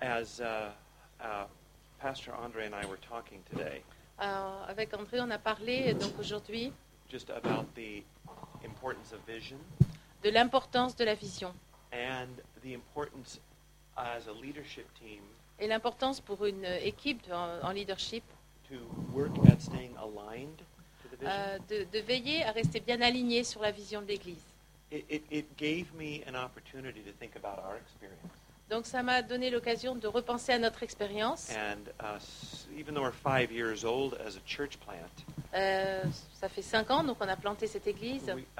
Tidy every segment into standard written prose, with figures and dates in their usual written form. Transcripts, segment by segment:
As Pastor Andre and I were talking today, Alors, avec André, on a parlé donc aujourd'hui just about the importance of vision de l'importance de la vision and the importance as a leadership team et l'importance pour une équipe en leadership to work at staying aligned to the vision. de veiller à rester bien aligné sur la vision de l'Église. It gave me an opportunity to think about our experience. Donc ça m'a donné l'occasion de repenser à notre expérience. And even though we're 5 years old as a church plant, Ça fait 5 ans, donc on a planté cette église.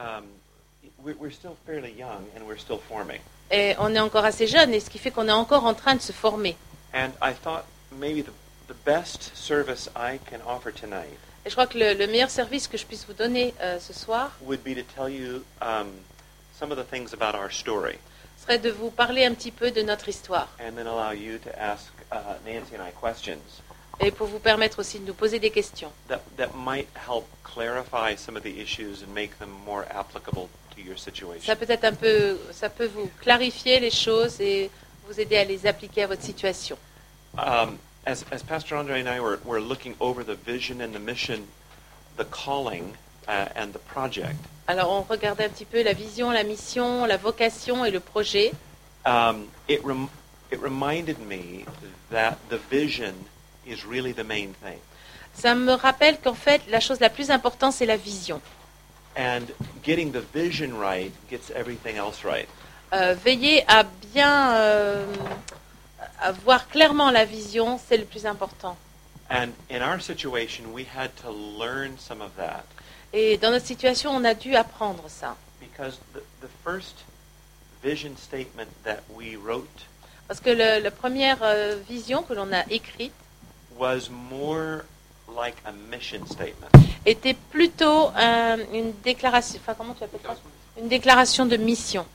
we're still fairly young and we're still forming. Et on est encore assez jeune, et ce qui fait qu'on est encore en train de se former. And I thought maybe the best service I can offer tonight Et je crois que le meilleur service que je puisse vous donner ce soir would be to tell you some of the things about our story, serait de vous parler un petit peu de notre histoire. and then allow you to ask Nancy and I questions Et pour vous permettre aussi de nous poser des questions. that might help clarify some of the issues and make them more applicable to your situation. Ça peut vous clarifier les choses et vous aider à les appliquer à votre situation. As Pastor Andre and I were looking over the vision and the mission, the calling and the project, Alors on regardait un petit peu la vision, la mission, la vocation et le projet. it reminded me that the vision is really the main thing. Ça me rappelle qu'en fait, la chose la plus importante, c'est la vision. And getting the vision right gets everything else right. Veiller à bien à voir clairement la vision, c'est le plus important. And in our situation, we had to learn some of that Et dans notre situation, on a dû apprendre ça. because the first vision statement that we wrote Parce que la première vision que l'on a écrite was more like a mission statement. était plutôt une déclaration, enfin comment tu appelles ça ? Une déclaration de mission.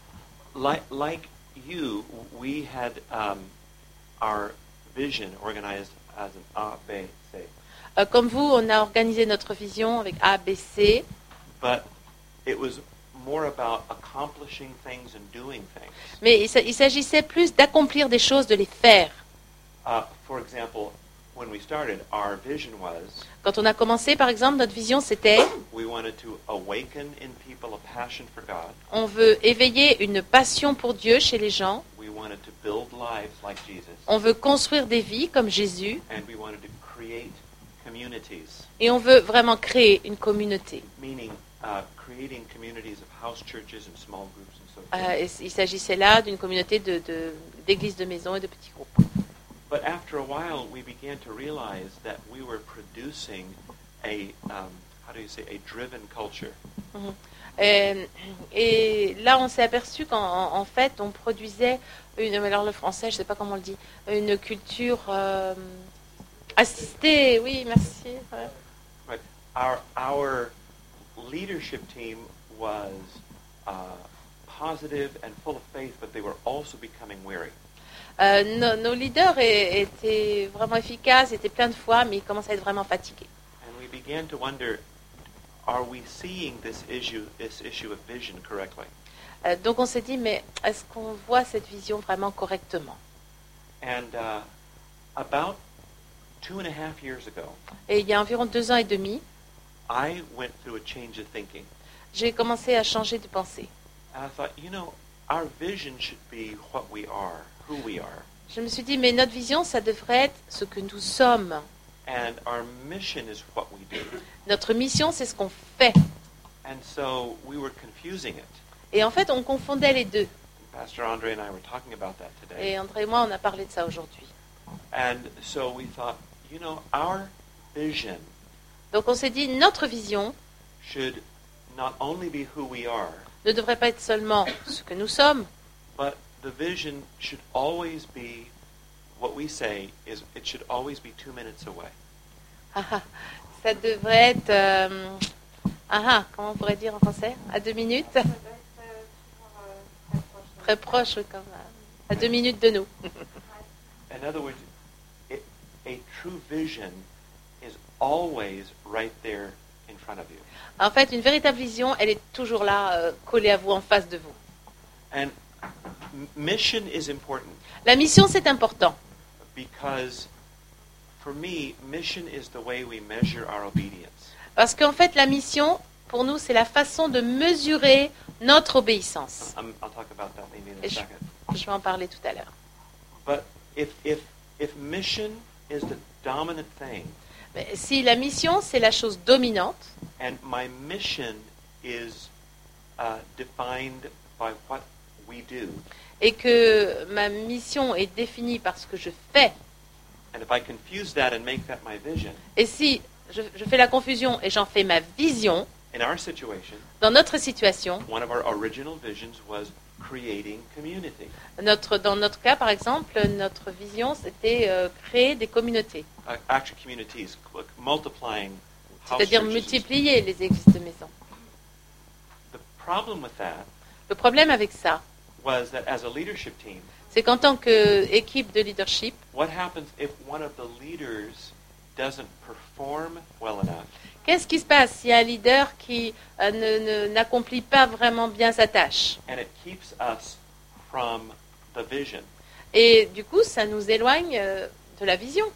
Like you, we had our vision organized as an A, B, C. Comme vous, on a organisé notre vision avec A, B, C. But it was more about accomplishing things and doing things. Mais il s'agissait plus d'accomplir des choses, de les faire. For example, when we started, our vision was Quand on a commencé, par exemple, notre vision, c'était we wanted to awaken in people a passion for God. on veut éveiller une passion pour Dieu chez les gens. We wanted to build lives like Jesus. On veut construire des vies comme Jésus. And we wanted to create communities, Et on veut vraiment créer une communauté. meaning creating communities of house churches and small groups and so forth. Et il s'agissait là d'une communauté d'églises de maison et de petits groupes. But after a while, we began to realize that we were producing a, a driven culture. Et là, on s'est aperçu qu'en fait, on produisait alors le français, je ne sais pas comment on le dit, une culture assistée. Oui, merci. Ouais. Right. Our leadership team was positive and full of faith, but they were also becoming weary. Nos leaders étaient vraiment efficaces, étaient pleins de foi, mais ils commençaient à être vraiment fatigués. And we began to wonder, are we seeing this issue of vision correctly? Donc on s'est dit, mais est-ce qu'on voit cette vision vraiment correctement ? And about 2.5 years ago, Et il y a environ 2 ans et demi, I went through a change of thinking. j'ai commencé à changer de pensée. And I thought, our vision should be what we are, who we are. Je me suis dit, mais notre vision, ça devrait être ce que nous sommes. And our mission is what we do. Notre mission, c'est ce qu'on fait. And so we were confusing it. Et en fait, on confondait les deux. Pastor Andre and I were talking about that today. Et André et moi, on a parlé de ça aujourd'hui. And so we thought, our vision Donc on s'est dit, notre vision should not only be who we are, ne devrait pas être seulement ce que nous sommes, but the vision should always be, what we say is, it should always be 2 minutes away. ça devrait être... comment on pourrait dire en français ? À 2 minutes ? Très proche, oui, quand même. À 2 minutes de nous. In other words, a true vision is always right there in front of you. En fait, une véritable vision, elle est toujours là, collée à vous, en face de vous. And mission is important La mission, c'est important. because, for me, mission is the way we measure our obedience. Parce qu'en fait, la mission, pour nous, c'est la façon de mesurer notre obéissance. I'll talk about that maybe in a Et je, second. je vais en parler tout à l'heure. But if mission is the dominant thing, Mais si la mission, c'est la chose dominante, and my mission is defined by what we do, et que ma mission est définie par ce que je fais, and if I confuse that and make that my vision, et si je fais la confusion et j'en fais ma vision, in our situation, dans notre situation, one of our original visions was creating community. dans notre cas, par exemple, notre vision, c'était créer des communautés, Actually, communities, multiplying house c'est-à-dire churches. multiplier les églises de maison. The problem with that Le problème avec ça, was that as a leadership team, c'est qu'en tant qu'équipe de leadership, what happens if one of the leaders doesn't perform well enough? qu'est-ce qui se passe s'il y a un leader qui n'accomplit pas vraiment bien sa tâche? And it keeps us from the vision. Et du coup, ça nous éloigne de la vision.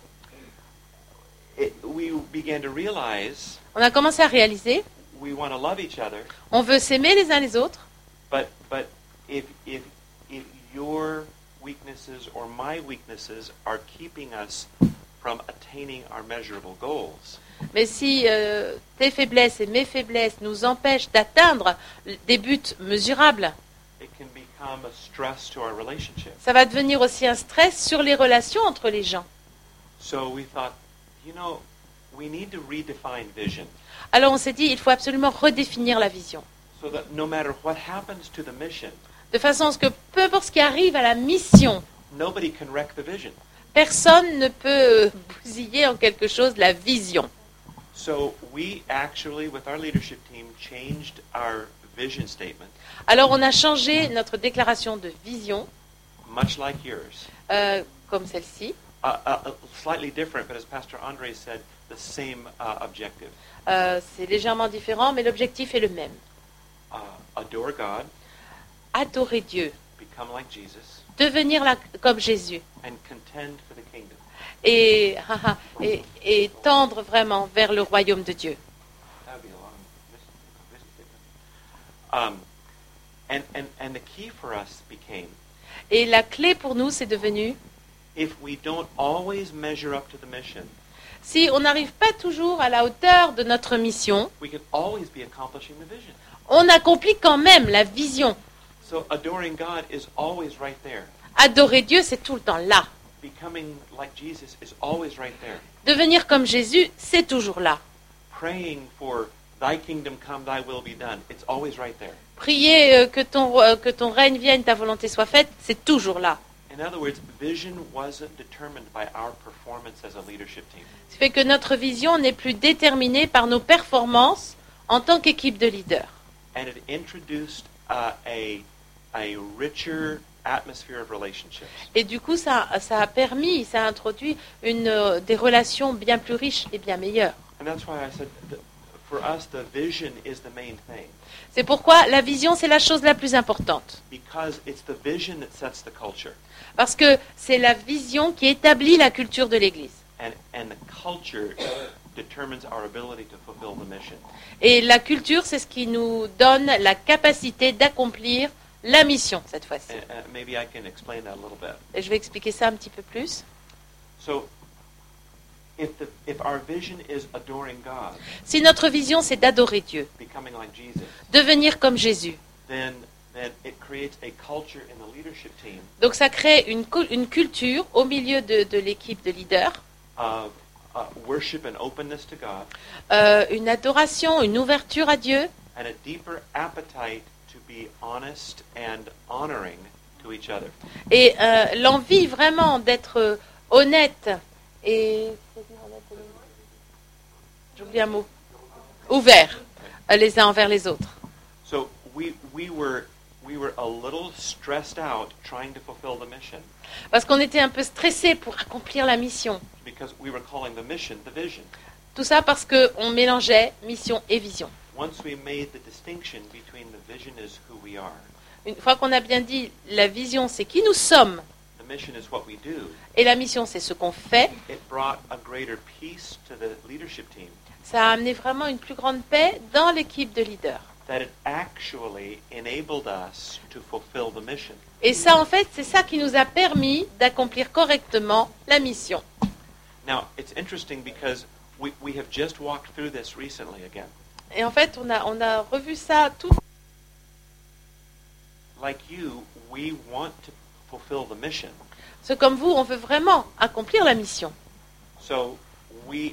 We began to realize On a commencé à réaliser, we want to love each other, on veut s'aimer les uns les autres, but if your weaknesses or my weaknesses are keeping us from attaining our measurable goals, mais si tes faiblesses et mes faiblesses nous empêchent d'atteindre des buts mesurables, it can become a stress to our relationship. ça va devenir aussi un stress sur les relations entre les gens. So we thought, we need to redefine vision Alors on s'est dit, il faut absolument redéfinir la vision, so that no matter what happens to the mission, de façon à ce que peu importe ce qui arrive à la mission, nobody can wreck the vision. personne ne peut bousiller en quelque chose la vision. So we actually, with our leadership team, changed our vision statement, Alors on a changé notre déclaration de vision, much like yours. comme celle-ci. Slightly different, but as Pastor Andre said, the same objective. C'est légèrement différent, mais l'objectif est le même. Adore God, Adorer Dieu, become like Jesus, devenir comme Jésus, and contend for the kingdom. et tendre vraiment vers le royaume de Dieu. That would be a long mission statement. And the key for us became, Et la clé pour nous, c'est devenu, if we don't always measure up to the mission, si on n'arrive pas toujours à la hauteur de notre mission, we can always be accomplishing the vision. on accomplit quand même la vision. So adoring God is always right there. Adorer Dieu, c'est tout le temps là. Becoming like Jesus is always right there. Devenir comme Jésus, c'est toujours là. Praying for thy kingdom come, thy will be done, it's always right there. Prier que ton règne vienne, ta volonté soit faite, c'est toujours là. In other words, vision wasn't determined by our performance as a leadership team. Ce qui fait que notre vision n'est plus déterminée par nos performances en tant qu'équipe de leaders. And it introduced a richer atmosphere of relationships. Et du coup, ça a introduit des relations bien plus riches et bien meilleures. And that's why I said, for us, the vision is the main thing. C'est pourquoi la vision, c'est la chose la plus importante. Because it's the vision that sets the culture. Parce que c'est la vision qui établit la culture de l'Église. And the culture determines our ability to fulfill the mission. Et la culture, c'est ce qui nous donne la capacité d'accomplir la mission, cette fois-ci. Maybe I can explain that a little bit. Et je vais expliquer ça un petit peu plus. So, if our vision is adoring God, Si notre vision, c'est d'adorer Dieu, becoming like Jesus, devenir comme Jésus, then it creates a culture in the leadership team donc ça crée une culture au milieu de l'équipe de leaders, of worship and openness to God, une adoration, une ouverture à Dieu, and a deeper appetite to be honest and honoring to each other. et l'envie vraiment d'être honnête et... J'oublie un mot. Ouvert les uns envers les autres. So we were a little stressed out trying to fulfill the mission Parce qu'on était un peu stressés pour accomplir la mission. because we were calling the mission the vision. Tout ça parce qu'on mélangeait mission et vision. Once we made the distinction between the vision is who we are Une fois qu'on a bien dit, la vision, c'est qui nous sommes, the mission is what we do, et la mission, c'est ce qu'on fait, it brought a greater peace to the leadership team, ça a amené vraiment une plus grande paix dans l'équipe de leaders. that it actually enabled us to fulfill the mission. Et ça, en fait, c'est ça qui nous a permis d'accomplir correctement la mission. Now, it's interesting because we have just walked through this recently again. Et en fait, on a revu ça tout. Like you, we want to fulfill the mission. Parce que comme vous, on veut vraiment accomplir la mission. So we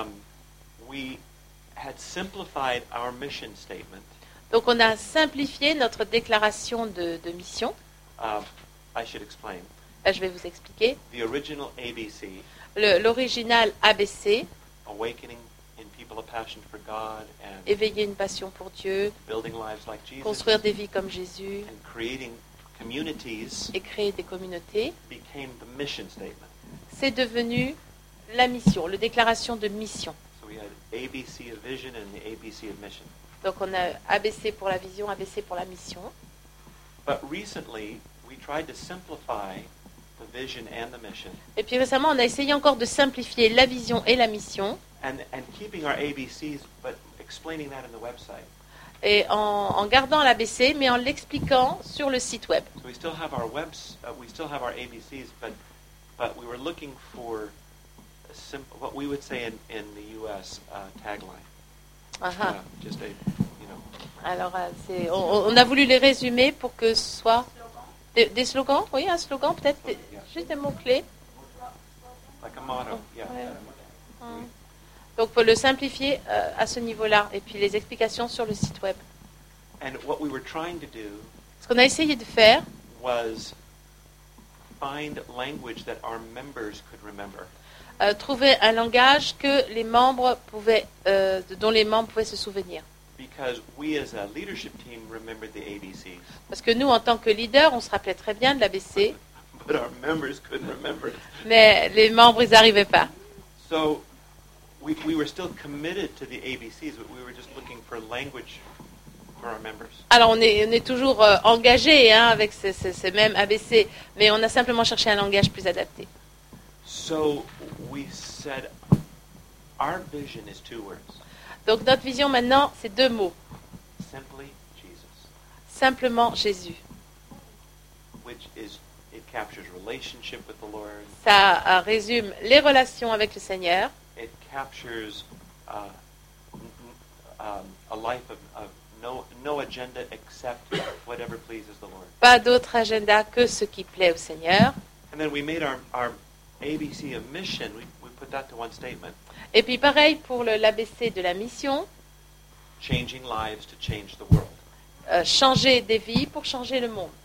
had simplified our mission statement. Donc on a simplifié notre déclaration de mission. I should explain. Là, je vais vous expliquer. The original ABC, L'original ABC, awakening in people a passion for God and éveiller une passion pour Dieu, building lives like Jesus, construire des vies comme Jésus and creating communities, et créer des communautés, became the mission statement. c'est devenu la mission, la déclaration de mission. So we had ABC of vision and the ABC of mission. Donc on a ABC pour la vision, ABC pour la mission. But recently, we tried to simplify the vision and the mission, Et puis récemment, on a essayé encore de simplifier la vision et la mission, and keeping our ABCs, but explaining that in the website. et en gardant l'ABC, mais en l'expliquant sur le site web. So we still have our we still have our ABCs, but we were looking for what we would say in the U.S. Tagline. Aha. Just a, Alors, on a voulu les résumer pour que ce soit des slogans, oui, un slogan, peut-être, juste des mots-clés. like a motto, yeah. Ouais. Donc, il faut le simplifier à ce niveau-là, et puis les explications sur le site web. And what we were trying to do Ce qu'on a essayé de faire, was find language that our members could remember. trouver un langage que les membres pouvaient, dont les membres pouvaient se souvenir. Because we as a leadership team remembered the ABCs, Parce que nous, en tant que leaders, on se rappelait très bien de l'ABC, but our members couldn't remember it. mais les membres, ils n'arrivaient pas. So we were still committed to the ABCs, but we were just looking for language for our members. Alors, on est toujours engagé avec ces mêmes ABC, mais on a simplement cherché un langage plus adapté. So we said, our vision is 2 words. Donc, notre vision maintenant, c'est 2 mots. Simply Jesus, Simplement Jésus. which it captures relationship with the Lord. Ça résume les relations avec le Seigneur. It captures a life of no agenda except whatever pleases the Lord. Pas d'autre agenda que ce qui plaît au Seigneur. And then we made our ABC of mission. We put that to one statement: Et puis, pareil pour l'ABC de la mission, changing lives to change the world. changer des vies pour changer le monde.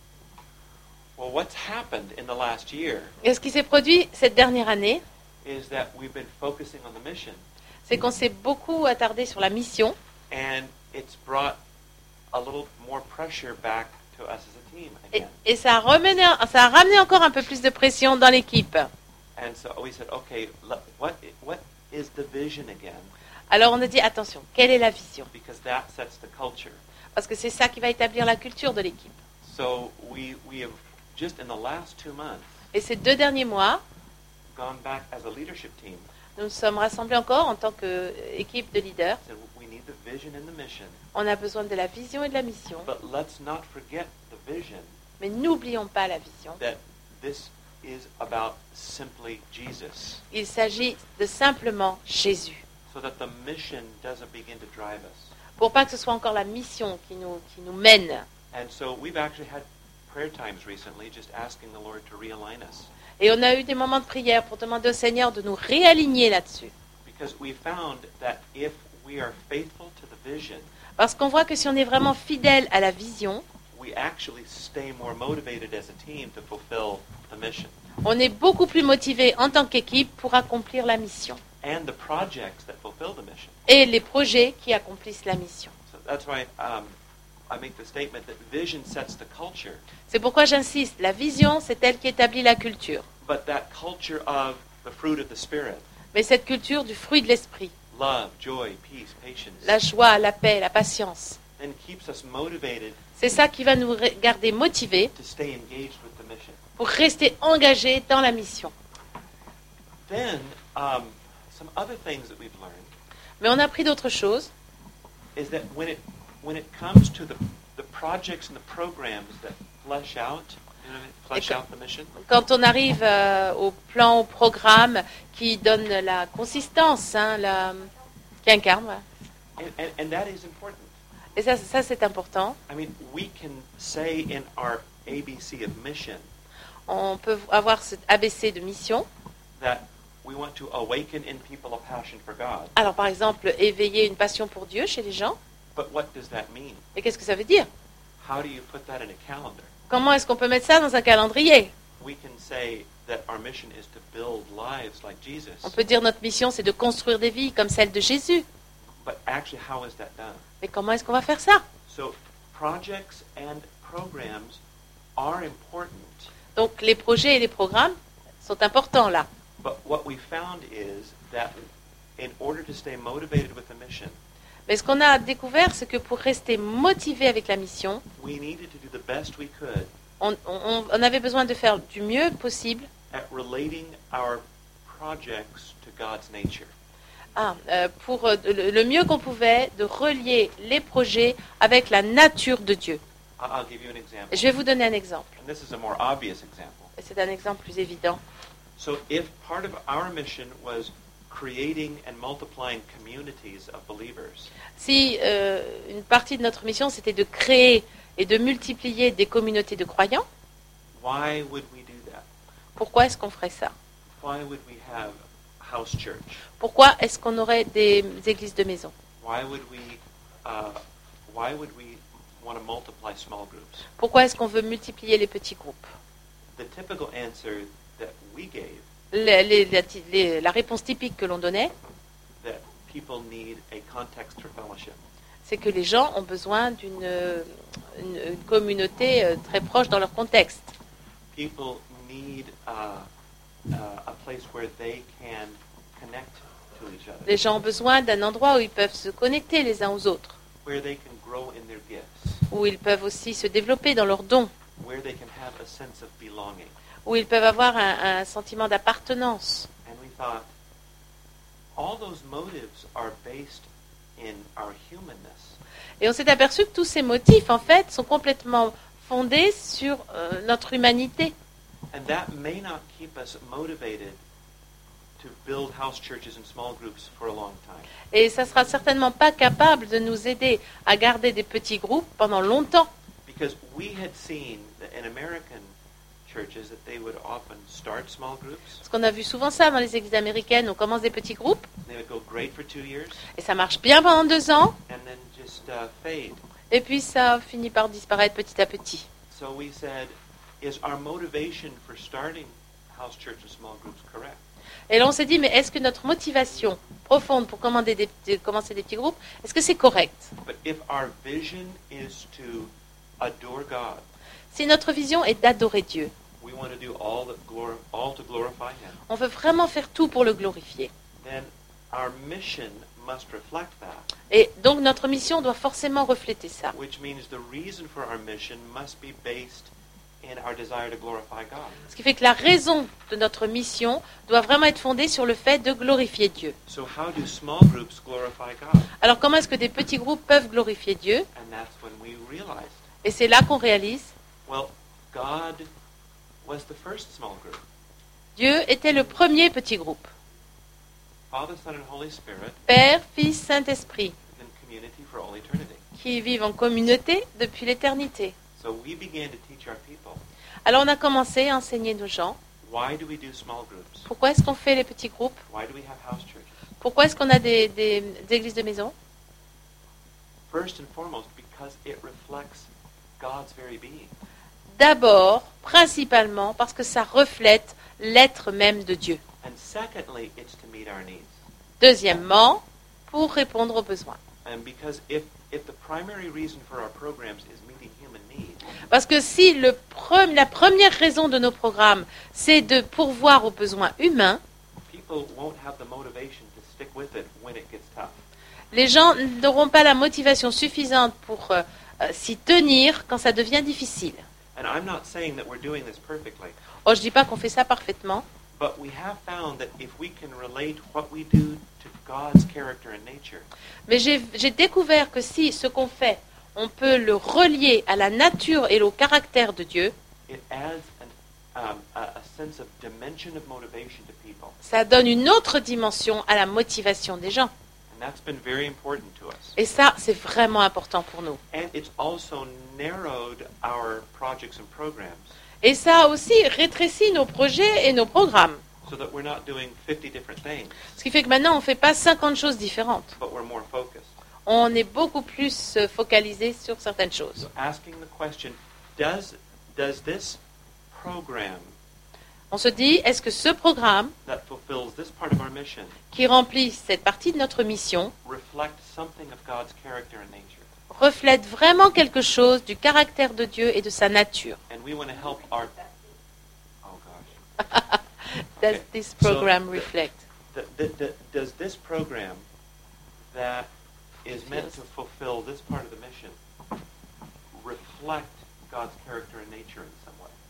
Well, what's happened in the last year Et ce qui s'est produit cette dernière année, is that we've been focusing on the mission, c'est qu'on s'est beaucoup attardé sur la mission, and it's brought a little more pressure back to us as a team again. et ça a ramené encore un peu plus de pression dans l'équipe. And so we said, okay, what is the vision again? Alors on a dit, attention, quelle est la vision? Because that sets the culture. Parce que c'est ça qui va établir la culture de l'équipe. So we have just in the last 2 months Et ces 2 derniers mois, gone back as a leadership team. nous nous sommes rassemblés encore en tant qu'équipe de leaders. Said we need the vision and the mission, On a besoin de la vision et de la mission. but let's not forget the vision Mais n'oublions pas la vision. that this is about simply Jesus, Il s'agit de simplement Jésus. so that the mission doesn't begin to drive us. Pour pas que ce soit encore la mission qui nous mène. And so we've actually had prayer times recently, just asking the Lord to realign us, Et on a eu des moments de prière pour demander au Seigneur de nous réaligner là-dessus. because we found that if we are faithful to the vision, Parce qu'on voit que si on est vraiment fidèle à la vision, we actually stay more motivated as a team to fulfill the mission. on est beaucoup plus motivé en tant qu'équipe pour accomplir la mission. And the projects that fulfill the mission. Et les projets qui accomplissent la mission. So that's why I make the statement that vision sets the culture, C'est pourquoi j'insiste, la vision, c'est elle qui établit la culture. but that culture of the fruit of the Spirit, Mais cette culture du fruit de l'esprit, love, joy, peace, patience, la joie, la paix, la patience, then keeps us motivated C'est ça qui va nous garder motivés to stay engaged with the mission. pour rester engagés dans la mission. Then, some other things that we've learned Mais on a appris d'autres choses. is that when it comes to the projects and the programs that flesh out, the mission, Quand on arrive au plan, au programme qui donne la consistance, qui incarne. Voilà. and that is important. Et ça c'est important. I mean, we can say in our ABC of mission On peut avoir cet ABC de mission. that we want to awaken in people a passion for God. Alors par exemple, éveiller une passion pour Dieu chez les gens. But what does that mean? Et qu'est-ce que ça veut dire? How do you put that in a calendar? Comment est-ce qu'on peut mettre ça dans un calendrier? We can say that our mission is to build lives like Jesus. On peut dire notre mission c'est de construire des vies comme celle de Jésus. But actually, how is that done? Mais comment est-ce qu'on va faire ça? So, projects and programs are important. Donc les projets et les programmes sont importants là. But what we found is that in order to stay motivated with the mission, Mais ce qu'on a découvert, c'est que pour rester motivé avec la mission, we needed to do the best we could on avait besoin de faire du mieux possible at relating our projects to God's nature. pour le mieux qu'on pouvait de relier les projets avec la nature de Dieu. I'll give you an example. Je vais vous donner un exemple. And this is a more obvious example. Et c'est un exemple plus évident. So if part of our mission was creating and multiplying communities of believers, Si une partie de notre mission, c'était de créer et de multiplier des communautés de croyants, why would we do that? pourquoi est-ce qu'on ferait ça? Why would we have house church? Pourquoi est-ce qu'on aurait des églises de maison? Why would we want to multiply small groups? Pourquoi est-ce qu'on veut multiplier les petits groupes? The typical answer that we gave, La réponse typique que l'on donnait, that people need a context for fellowship. c'est que les gens ont besoin d'une une communauté très proche dans leur contexte. People need a place where they can connect to each other, Les gens ont besoin d'un endroit où ils peuvent se connecter les uns aux autres, where they can grow in their gifts, où ils peuvent aussi se développer dans leurs dons, where they can have a sense of belonging. où ils peuvent avoir un sentiment d'appartenance. And we thought, all those motives are based in our humanness. Et on s'est aperçu que tous ces motifs, en fait, sont complètement fondés sur notre humanité. And that may not keep us motivated to build house churches and small groups for a long time. Et ça ne sera certainement pas capable de nous aider à garder des petits groupes pendant longtemps. Because we had seen that in American churches that they would often start small groups. Parce qu'on a vu souvent ça dans les églises américaines, on commence des petits groupes, They would go great for 2 years et ça marche bien pendant 2 ans, and then just fade. et puis ça finit par disparaître petit à petit. So we said, is our motivation for starting house church and small groups correct? Et là on s'est dit, mais est-ce que notre motivation profonde pour commencer des petits groupes, est-ce que c'est correct? But if our vision is to adore God, Si notre vision est d'adorer Dieu, we want to do all to glorify Him, on veut vraiment faire tout pour le glorifier. then our mission must reflect that, Et donc notre mission doit forcément refléter ça. which means the reason for our mission must be based in our desire to glorify God. Ce qui fait que la raison de notre mission doit vraiment être fondée sur le fait de glorifier Dieu. So how do small groups glorify God? Alors comment est-ce que des petits groupes peuvent glorifier Dieu? And that's when we realized, Et c'est là qu'on réalise, well, God was the first small group. Dieu était le premier petit groupe. Father, Son, and Holy Spirit Père, Fils, Saint-Esprit, live in community for all eternity. qui vivent en communauté depuis l'éternité. So we began to teach our people, Alors on a commencé à enseigner nos gens. why do we do small groups? Pourquoi est-ce qu'on fait les petits groupes? Why do we have house churches? Pourquoi est-ce qu'on a des églises de maison? First and foremost, because it reflects God's very being. D'abord, principalement, parce que ça reflète l'être même de Dieu. And secondly, it's to meet our needs. Deuxièmement, pour répondre aux besoins. And because if the primary reason for our programs is meeting human needs, Parce que si la première raison de nos programmes, c'est de pourvoir aux besoins humains, people won't have the motivation to stick with it when it gets tough. Les gens n'auront pas la motivation suffisante pour s'y tenir quand ça devient difficile. And I'm not saying that we're doing this perfectly, Oh, je dis pas qu'on fait ça parfaitement, but we have found that if we can relate what we do to God's character and nature, mais j'ai découvert que si ce qu'on fait, on peut le relier à la nature et au caractère de Dieu, it adds a sense of dimension of motivation to people. ça donne une autre dimension à la motivation des gens. And that's been very important to us. Et ça, c'est vraiment important pour nous. And it's also narrowed our projects and programs Et ça a aussi rétréci nos projets et nos programmes. so that we're not doing 50 different things, Ce qui fait que maintenant, on ne fait pas 50 choses différentes. but we're more focused. On est beaucoup plus focalisé sur certaines choses. So asking the question, does this program On se dit, est-ce que ce programme, that fulfills this part of our mission qui remplit cette partie de notre mission, reflect something of God's character and nature? reflète vraiment quelque chose du caractère de Dieu et de sa nature? And we want to help our... Oh, gosh. Does Okay. this So, program reflect? Does this program that is meant to fulfill this part of the mission reflect God's character and nature in some way?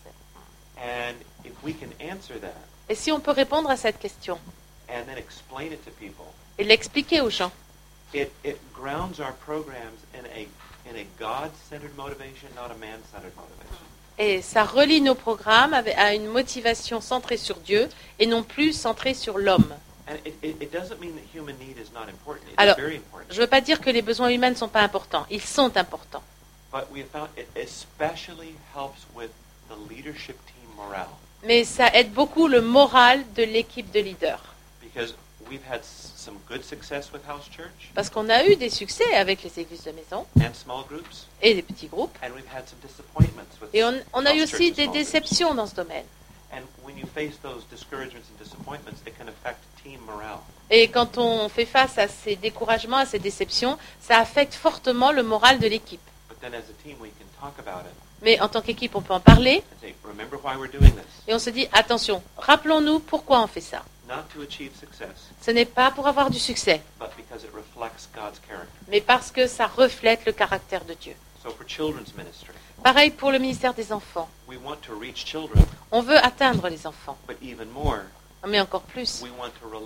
And if we can answer that Et si on peut répondre à cette question and then explain it to people, et l'expliquer aux gens, it grounds our programs in a God-centered motivation, not a man-centered motivation. et ça relie nos programmes à une motivation centrée sur Dieu et non plus centrée sur l'homme. And it doesn't mean that human need is not important. It is Alors, very important. je ne veux pas dire que les besoins humains ne sont pas importants. Ils sont importants. But we have found it especially helps with the leadership team morale, Mais ça aide beaucoup le moral de l'équipe de leaders. because we've had some good success with house church Parce qu'on a eu des succès avec les églises de maison and small groups, et les petits groupes. and we've had some disappointments with Et on a eu house church aussi and des small groups. déceptions dans ce domaine. And when you face those discouragements and disappointments, it can affect team morale. Et quand on fait face à ces découragements, à ces déceptions, ça affecte fortement le moral de l'équipe. But then as a team, we can talk about it Mais en tant qu'équipe, on peut en parler and say, remember why we're doing this. et on se dit, attention, rappelons-nous pourquoi on fait ça. Not to achieve success, Ce n'est pas pour avoir du succès, but because it reflects God's character. mais parce que ça reflète le caractère de Dieu. So for children's ministry, Pareil pour le ministère des enfants. we want to reach children, On veut atteindre les enfants, but even more, mais encore plus. we want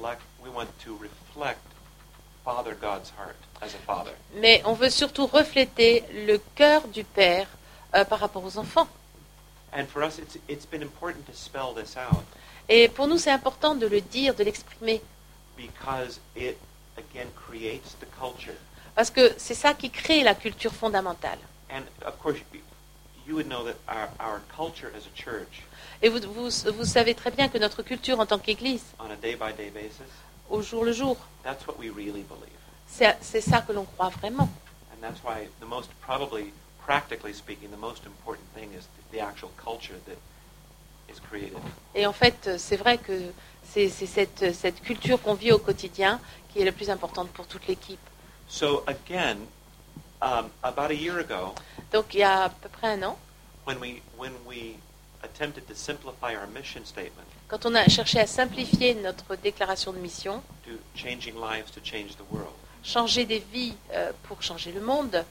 to reflect Father God's heart as a father. Mais on veut surtout refléter le cœur du Père par rapport aux enfants. And for us, it's been important to spell this out Et pour nous, c'est important de le dire, de l'exprimer. because it, again, creates the culture. Parce que c'est ça qui crée la culture fondamentale. And of course, you would know that our culture as a church, Et vous savez très bien que notre culture en tant qu'Église, on a day-by-day basis, au jour le jour, that's what we really believe. c'est ça que l'on croit vraiment. And that's why probably, practically speaking, the most important thing is the actual culture that is created. Et en fait, c'est vrai que c'est cette culture qu'on vit au quotidien qui est la plus importante pour toute l'équipe. So again, about a year ago, Donc il y a à peu près un an, when we attempted to simplify our mission statement quand on a cherché à simplifier notre déclaration de mission, to changing lives to change the world, changer des vies pour changer le monde,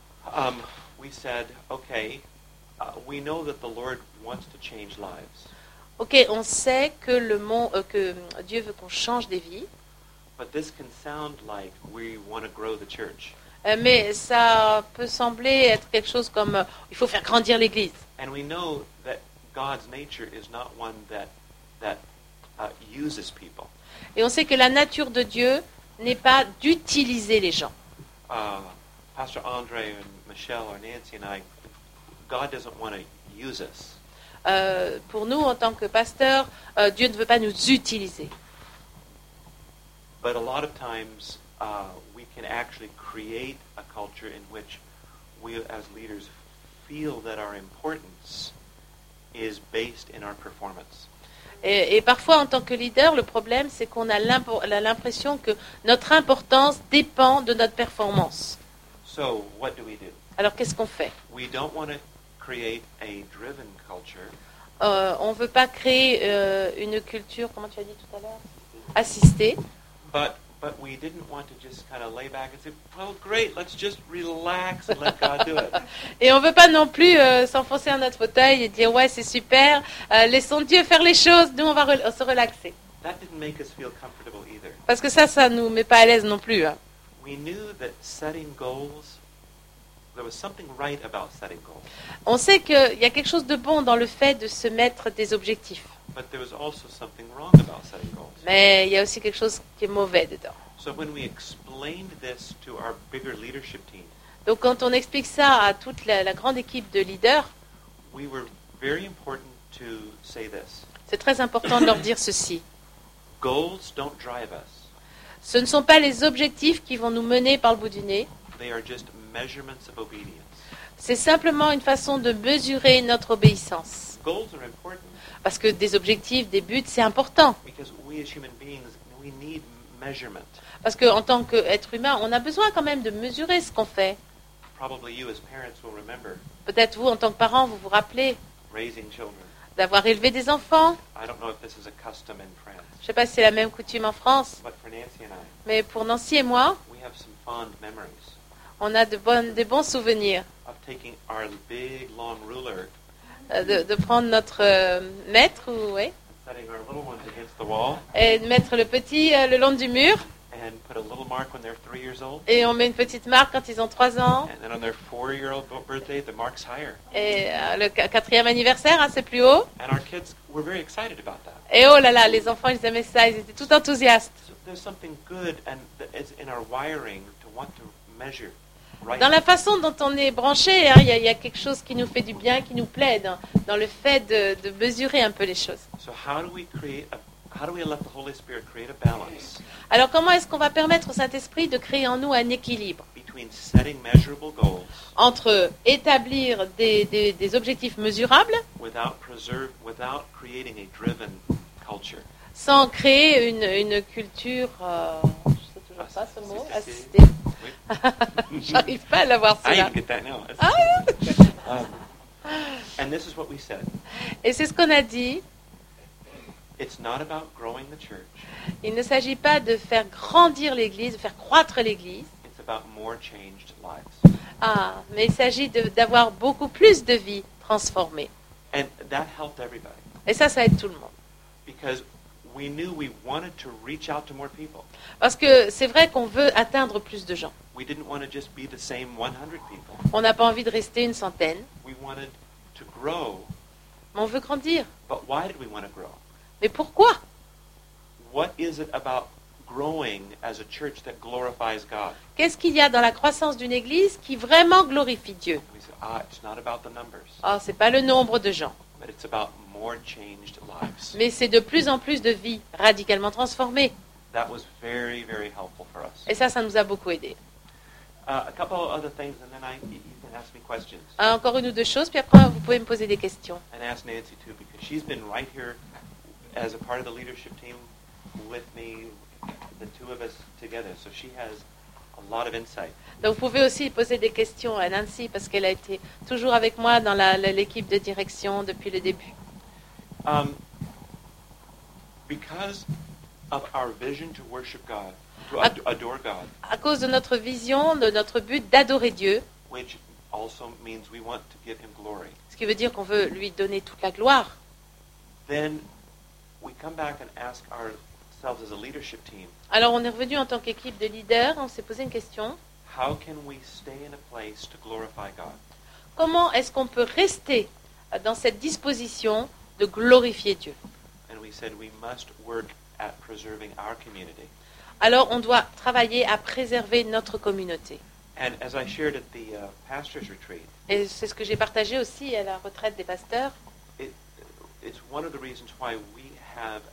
we said, okay, we know that the Lord wants to change lives, ok, on sait que que Dieu veut qu'on change des vies, but this can sound like we want to grow the church. mais ça peut sembler être quelque chose comme il faut faire grandir l'Église. And we know that God's nature is not one that uses people. Et on sait que la nature de Dieu n'est pas d'utiliser les gens. Pastor Andre and Michelle or Nancy and I, God doesn't want to use us. Pour nous, en tant que pasteurs, Dieu ne veut pas nous utiliser. But a lot of times we can actually create a culture in which we as leaders feel that our importance is based in our performance. Et parfois, en tant que leader, le problème, c'est qu'on a l'impression que notre importance dépend de notre performance. So what do we do? Alors, qu'est-ce qu'on fait? We don't want to create a driven culture. On ne veut pas créer une culture, comment tu as dit tout à l'heure? Assistée. But But we didn't want to just kind of lay back and say, well, great, let's just relax and let God do it. Et on veut pas non plus s'enfoncer dans notre fauteuil et dire ouais c'est super, laissons Dieu faire les choses, nous on va se relaxer. That didn't make us feel comfortable either. Parce que ça nous met pas à l'aise non plus. Hein. We knew that setting goals, there was something right about setting goals. On sait qu'il y a quelque chose de bon dans le fait de se mettre des objectifs. But there was also something wrong about setting goals. Mais il y a aussi quelque chose qui est mauvais dedans. So when we explained this to our bigger leadership team, Donc quand on explique ça à toute la grande équipe de leaders, we were very important to say this. c'est très important de leur dire ceci. Goals don't drive us. Ce ne sont pas les objectifs qui vont nous mener par le bout du nez. They are just measurements of obedience. C'est simplement une façon de mesurer notre obéissance. Goals are important Parce que des objectifs, des buts, c'est important. because we as human beings, we need measurement. Parce qu'en tant qu'être humain, on a besoin quand même de mesurer ce qu'on fait. Probably you as parents will remember Peut-être vous, en tant que parents, vous vous rappelez raising children. d'avoir élevé des enfants. I don't know if this is a custom in France, Je ne sais pas si c'est la même coutume en France, but for Nancy and I, mais pour Nancy et moi, we have some fond memories on a des bons souvenirs of taking our big long ruler de prendre notre mètre and setting our little ones against the wall et de mettre le petit le long du mur. and put a little mark when they're 3 years old. Et on met une petite marque quand ils ont 3 ans. And then on their 4-year-old birthday, the mark's higher. Et le 4e anniversaire, hein, c'est plus haut. And our kids were very excited about that. Et oh là là, les enfants, ils aimaient ça, ils étaient tout enthousiastes. So there's something good and it's in our wiring to want to measure right. Dans la façon dont on est branché, hein, il y a quelque chose qui nous fait du bien, qui nous plaît, dans le fait de mesurer un peu les choses. So how do we let the Holy Spirit create a balance Alors comment est-ce qu'on va permettre au Saint-Esprit de créer en nous un équilibre between setting measurable goals entre établir des objectifs mesurables without creating a driven culture? sans créer une culture, je sais toujours pas ce mot, assistée. Oui. J'arrive pas à l'avoir I celui-là. even get that now. And this is what we said. Et c'est ce qu'on a dit. It's not about growing the church. Il ne s'agit pas de faire grandir l'Église, de faire croître l'Église. It's about more changed lives. Mais il s'agit d'avoir beaucoup plus de vies transformées. And that helped everybody Et ça aide tout le monde. because we knew we wanted to reach out to more people. Parce que c'est vrai qu'on veut atteindre plus de gens. We didn't want to just be the same 100 people. On n'a pas envie de rester une centaine, We wanted to grow. mais on veut grandir. But why did we want to grow? Mais pourquoi? What is it about growing as a church that glorifies God? Qu'est-ce qu'il y a dans la croissance d'une Église qui vraiment glorifie Dieu? We said, it's not about the numbers, C'est pas le nombre de gens, but it's about more changed lives. mais c'est de plus en plus de vies radicalement transformées. That was very, very helpful for us. Et ça nous a beaucoup aidé. A couple of other things, and then you can ask me questions. Encore une ou deux choses, puis après vous pouvez me poser des questions. And ask Nancy too, because she's been right here as a part of the leadership team with me, the two of us together. So she has a lot of insight. Donc vous pouvez aussi poser des questions à Nancy parce qu'elle a été toujours avec moi dans l'équipe de direction depuis le début. Because of our vision to worship God, to adore God, À cause de notre vision, de notre but d'adorer Dieu, which also means we want to give Him glory, ce qui veut dire qu'on veut lui donner toute la gloire, then we come back and ask ourselves as a leadership team, alors on est revenu en tant qu'équipe de leaders, on s'est posé une question. how can we stay in a place to glorify God? Comment est-ce qu'on peut rester dans cette disposition de glorifier Dieu? And we said we must work at preserving our community. Alors on doit travailler à préserver notre communauté. And as I shared at the pastors' retreat, Et c'est ce que j'ai partagé aussi à la retraite des pasteurs. it's one of the reasons why we have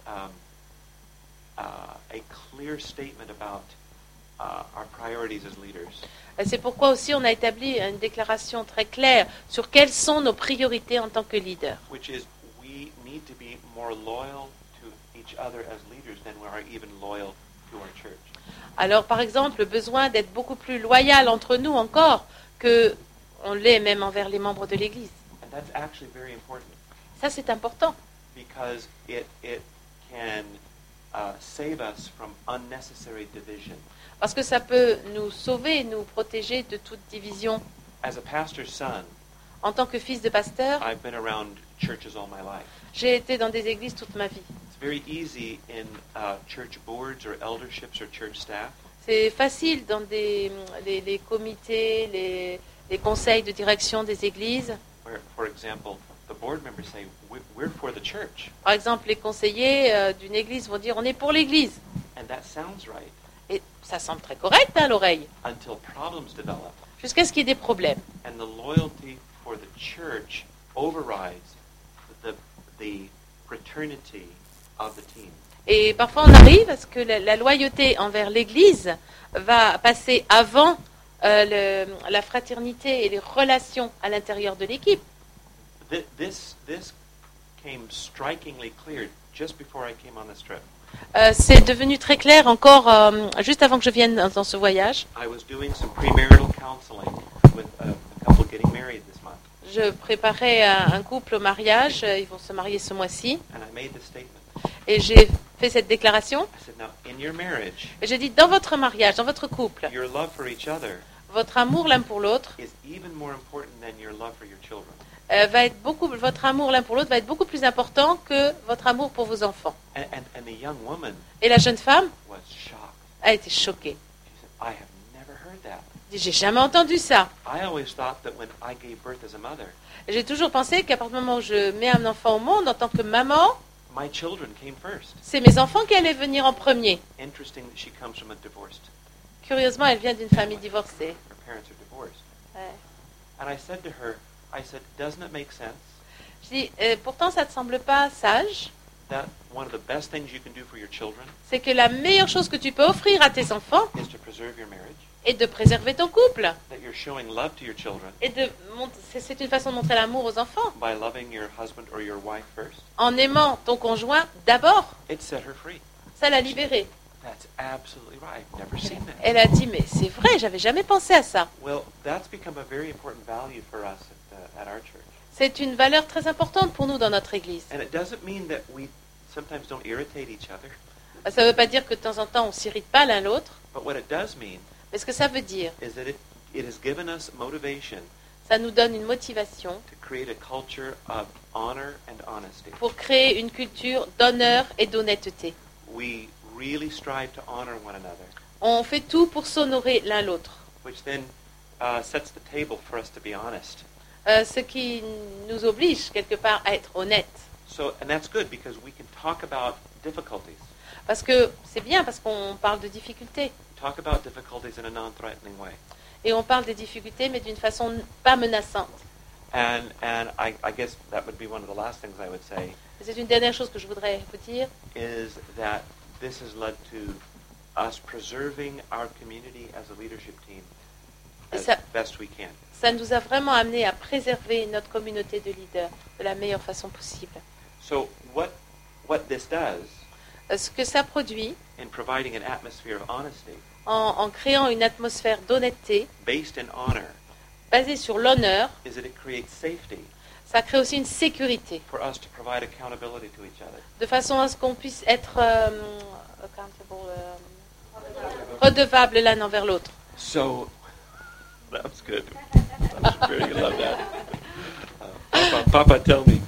a clear statement about our priorities as leaders. C'est pourquoi aussi on a établi une déclaration très claire sur quelles sont nos priorités en tant que leaders. Which is we need to be more loyal to each other as leaders than we are even loyal to our church. Alors par exemple, le besoin d'être beaucoup plus loyal entre nous encore que on l'est même envers les membres de l'Église. And that's actually very important Ça c'est important because it can save us from unnecessary division. Parce que ça peut nous sauver, nous protéger de toute division. As a pastor's son, En tant que fils de pasteur, I've been around churches all my life. j'ai été dans des églises toute ma vie. It's very easy in church boards or elderships or church staff C'est facile dans les comités, les conseils de direction des églises. where, for example, the board members say, we're for the church. Par exemple, les conseillers d'une église vont dire on est pour l'église. And that sounds right Et ça semble très correct à l'oreille, until problems develop. jusqu'à ce qu'il y ait des problèmes. And the loyalty for the church overrides the fraternity of the team. Et parfois on arrive à ce que la loyauté envers l'église va passer avant la fraternité et les relations à l'intérieur de l'équipe. This came strikingly clear just before I came on this trip. C'est devenu très clair encore juste avant que je vienne dans ce voyage. I was doing some premarital counseling with a couple getting married this month, Je préparais un couple au mariage, ils vont se marier ce mois-ci, and I made this statement. et j'ai fait cette déclaration. I said, now, in your marriage, Et j'ai dit, dans votre mariage, dans votre couple, your love for each other votre amour l'un pour l'autre is even more important than your love for your children. votre amour l'un pour l'autre va être beaucoup plus important que votre amour pour vos enfants. And the young woman Et la jeune femme was shocked. a été choquée. She said, I have never heard that. Elle dit, j'ai jamais entendu ça. I always thought that when I gave birth as a mother, Et j'ai toujours pensé qu'à partir du moment où je mets un enfant au monde, en tant que maman, my children came first. c'est mes enfants qui allaient venir en premier. Interesting that she comes from a divorced, Curieusement, elle vient d'une famille divorcée. her parents are divorced. Ouais. And I said to her, doesn't it make sense Je dis, pourtant ça ne te semble pas sage. that one of the best things you can do for your children C'est que la meilleure chose que tu peux offrir à tes enfants is to preserve your marriage? est de préserver ton couple. That you're showing love to your children Et c'est une façon de montrer l'amour aux enfants. by loving your husband or your wife first? En aimant ton conjoint d'abord, It set her free. ça l'a libérée. That's absolutely right. I've never seen that. Elle a dit, mais c'est vrai, j'avais jamais pensé à ça. Well, that's become a very important value for us at our church. C'est une valeur très importante pour nous dans notre église. And it doesn't mean that we sometimes don't irritate each other. Ça ne veut pas dire que de temps en temps on ne s'irrite pas l'un l'autre, But what it does mean mais ce que ça veut dire, is that it has given us motivation ça nous donne une motivation to create a culture of honor and honesty. pour créer une culture d'honneur et d'honnêteté. We really strive to honor one another, On fait tout pour s'honorer l'un l'autre, which then sets the table for us to be honest. ce qui nous oblige quelque part à être honnêtes. And that's good because we can talk about difficulties. Parce que c'est bien, parce qu'on parle de difficultés. Talk about difficulties in a non-threatening way. Et on parle des difficultés, mais d'une façon pas menaçante. And I guess that would be one of the last things I would say C'est une dernière chose que je voudrais vous dire, is that this has led to us preserving our community as a leadership team as best we can. ça nous a vraiment amené à préserver notre communauté de leaders de la meilleure façon possible. So what this does Ce que ça produit, in providing an atmosphere of honesty en créant une atmosphère d'honnêteté, based in honor basée sur l'honneur, is that it creates safety ça crée aussi une sécurité, for us to provide accountability to each other. de façon à ce qu'on puisse être redevable l'un envers l'autre. So that's good. That's very love that. Papa, tell me.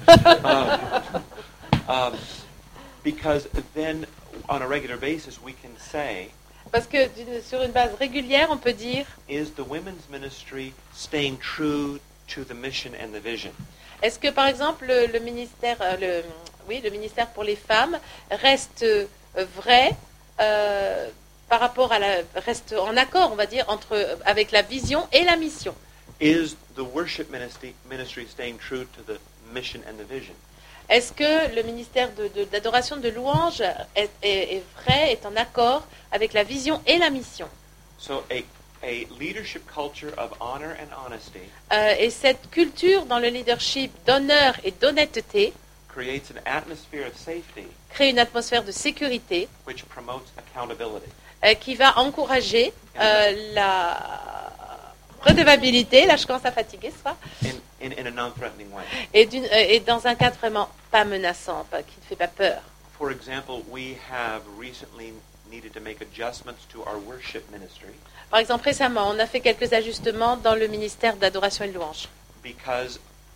Because then, on a regular basis, we can say, Parce que sur une base régulière, on peut dire, is the women's ministry staying true to the mission and the vision? est-ce que par exemple le ministère, le ministère pour les femmes reste vrai par rapport reste en accord, on va dire, avec la vision et la mission? Is the worship ministry staying true to the mission and the vision? Est-ce que le ministère d'adoration de louange est vrai, est en accord avec la vision et la mission? So a leadership culture of honor and honesty Et cette culture dans le leadership d'honneur et d'honnêteté creates an atmosphere of safety crée une atmosphère de sécurité which promotes accountability. Qui va encourager la redevabilité, là je commence à fatiguer, ça, In a non-threatening way. et dans un cadre vraiment pas menaçant, qui ne fait pas peur. For example, we have recently needed to make adjustments to our worship ministry Par exemple, récemment, on a fait quelques ajustements dans le ministère d'adoration et de louange. because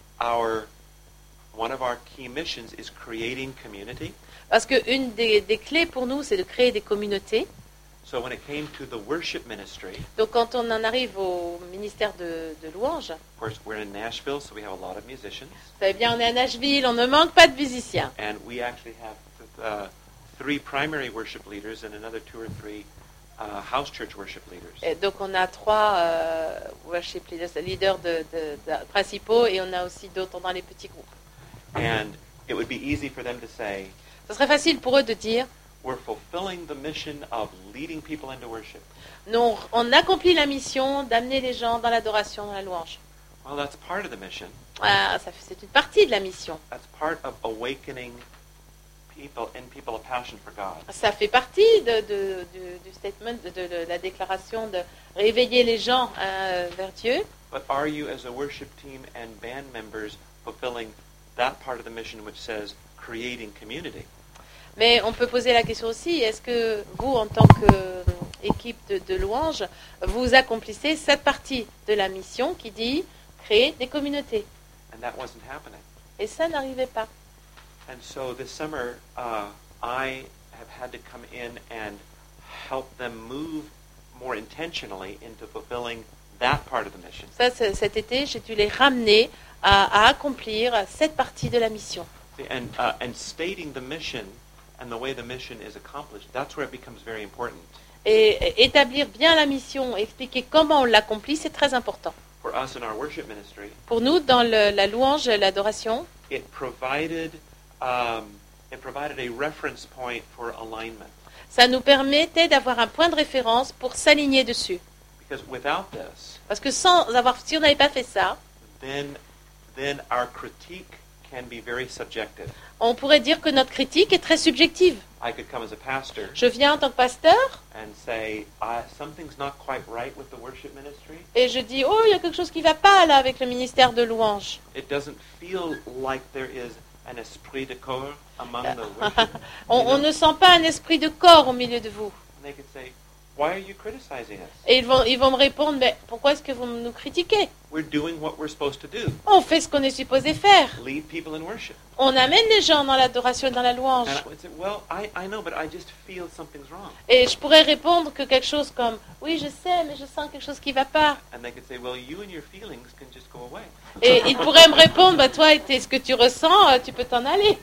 one of our key missions is creating community. Parce qu'une des clés pour nous, c'est de créer des communautés. So when it came to the worship ministry, Donc quand on en arrive au ministère de louange, of course, we're in Nashville, so we have a lot of musicians. vous savez bien, on est à Nashville, on ne manque pas de musiciens. And we actually have 3 primary worship leaders and another 2 or 3 house church worship leaders. Et donc on a 3 worship leaders principaux et on a aussi d'autres dans les petits groupes. And it would be easy for them to say, Ce serait facile pour eux de dire, we're fulfilling the mission of leading people into worship. non, on accomplit la mission d'amener les gens dans l'adoration, dans la louange. Well, that's part of the mission. Ah, c'est une partie de la mission. That's part of awakening people a passion for God. Ça fait partie du statement, de la déclaration de réveiller les gens vers Dieu. But are you, as a worship team and band members, fulfilling that part of the mission which says creating community? Mais on peut poser la question aussi, est-ce que vous, en tant qu'équipe de louange, vous accomplissez cette partie de la mission qui dit créer des communautés? And that wasn't happening. Et ça n'arrivait pas. And so this summer, I have had to come in and help them move more intentionally into fulfilling that part of the mission. Ça, cet été, j'ai dû les ramener à accomplir cette partie de la mission. And stating the mission and the way the mission is accomplished, that's where it becomes very important. Et établir bien la mission, expliquer comment on l'accomplit, c'est très important. For us in our worship ministry, Pour nous, dans la louange, l'adoration, it provided a reference point for alignment. ça nous permettait d'avoir un point de référence pour s'aligner dessus. Because without this, Parce que si on n'avait pas fait ça, then our critique can be very subjective. on pourrait dire que notre critique est très subjective. I could come as a pastor Je viens en tant que pasteur and say, something's not quite right with the worship ministry. et je dis, oh, il y a quelque chose qui ne va pas là avec le ministère de louange. It doesn't feel like there is an esprit de corps among the worship. On ne sent pas un esprit de corps au milieu de vous. And they could say, why are you criticizing us? Et ils vont me répondre, mais pourquoi est-ce que vous nous critiquez? We're doing what we're supposed to do. On fait ce qu'on est supposé faire. Lead people in worship. On amène les gens dans l'adoration et dans la louange. And I would say, well, I know, but I just feel something's wrong. Et je pourrais répondre que quelque chose comme, oui, je sais, mais je sens quelque chose qui ne va pas. And they could say, well, you and your feelings can just go away. Et ils pourraient me répondre, bah, toi, ce que tu ressens, tu peux t'en aller.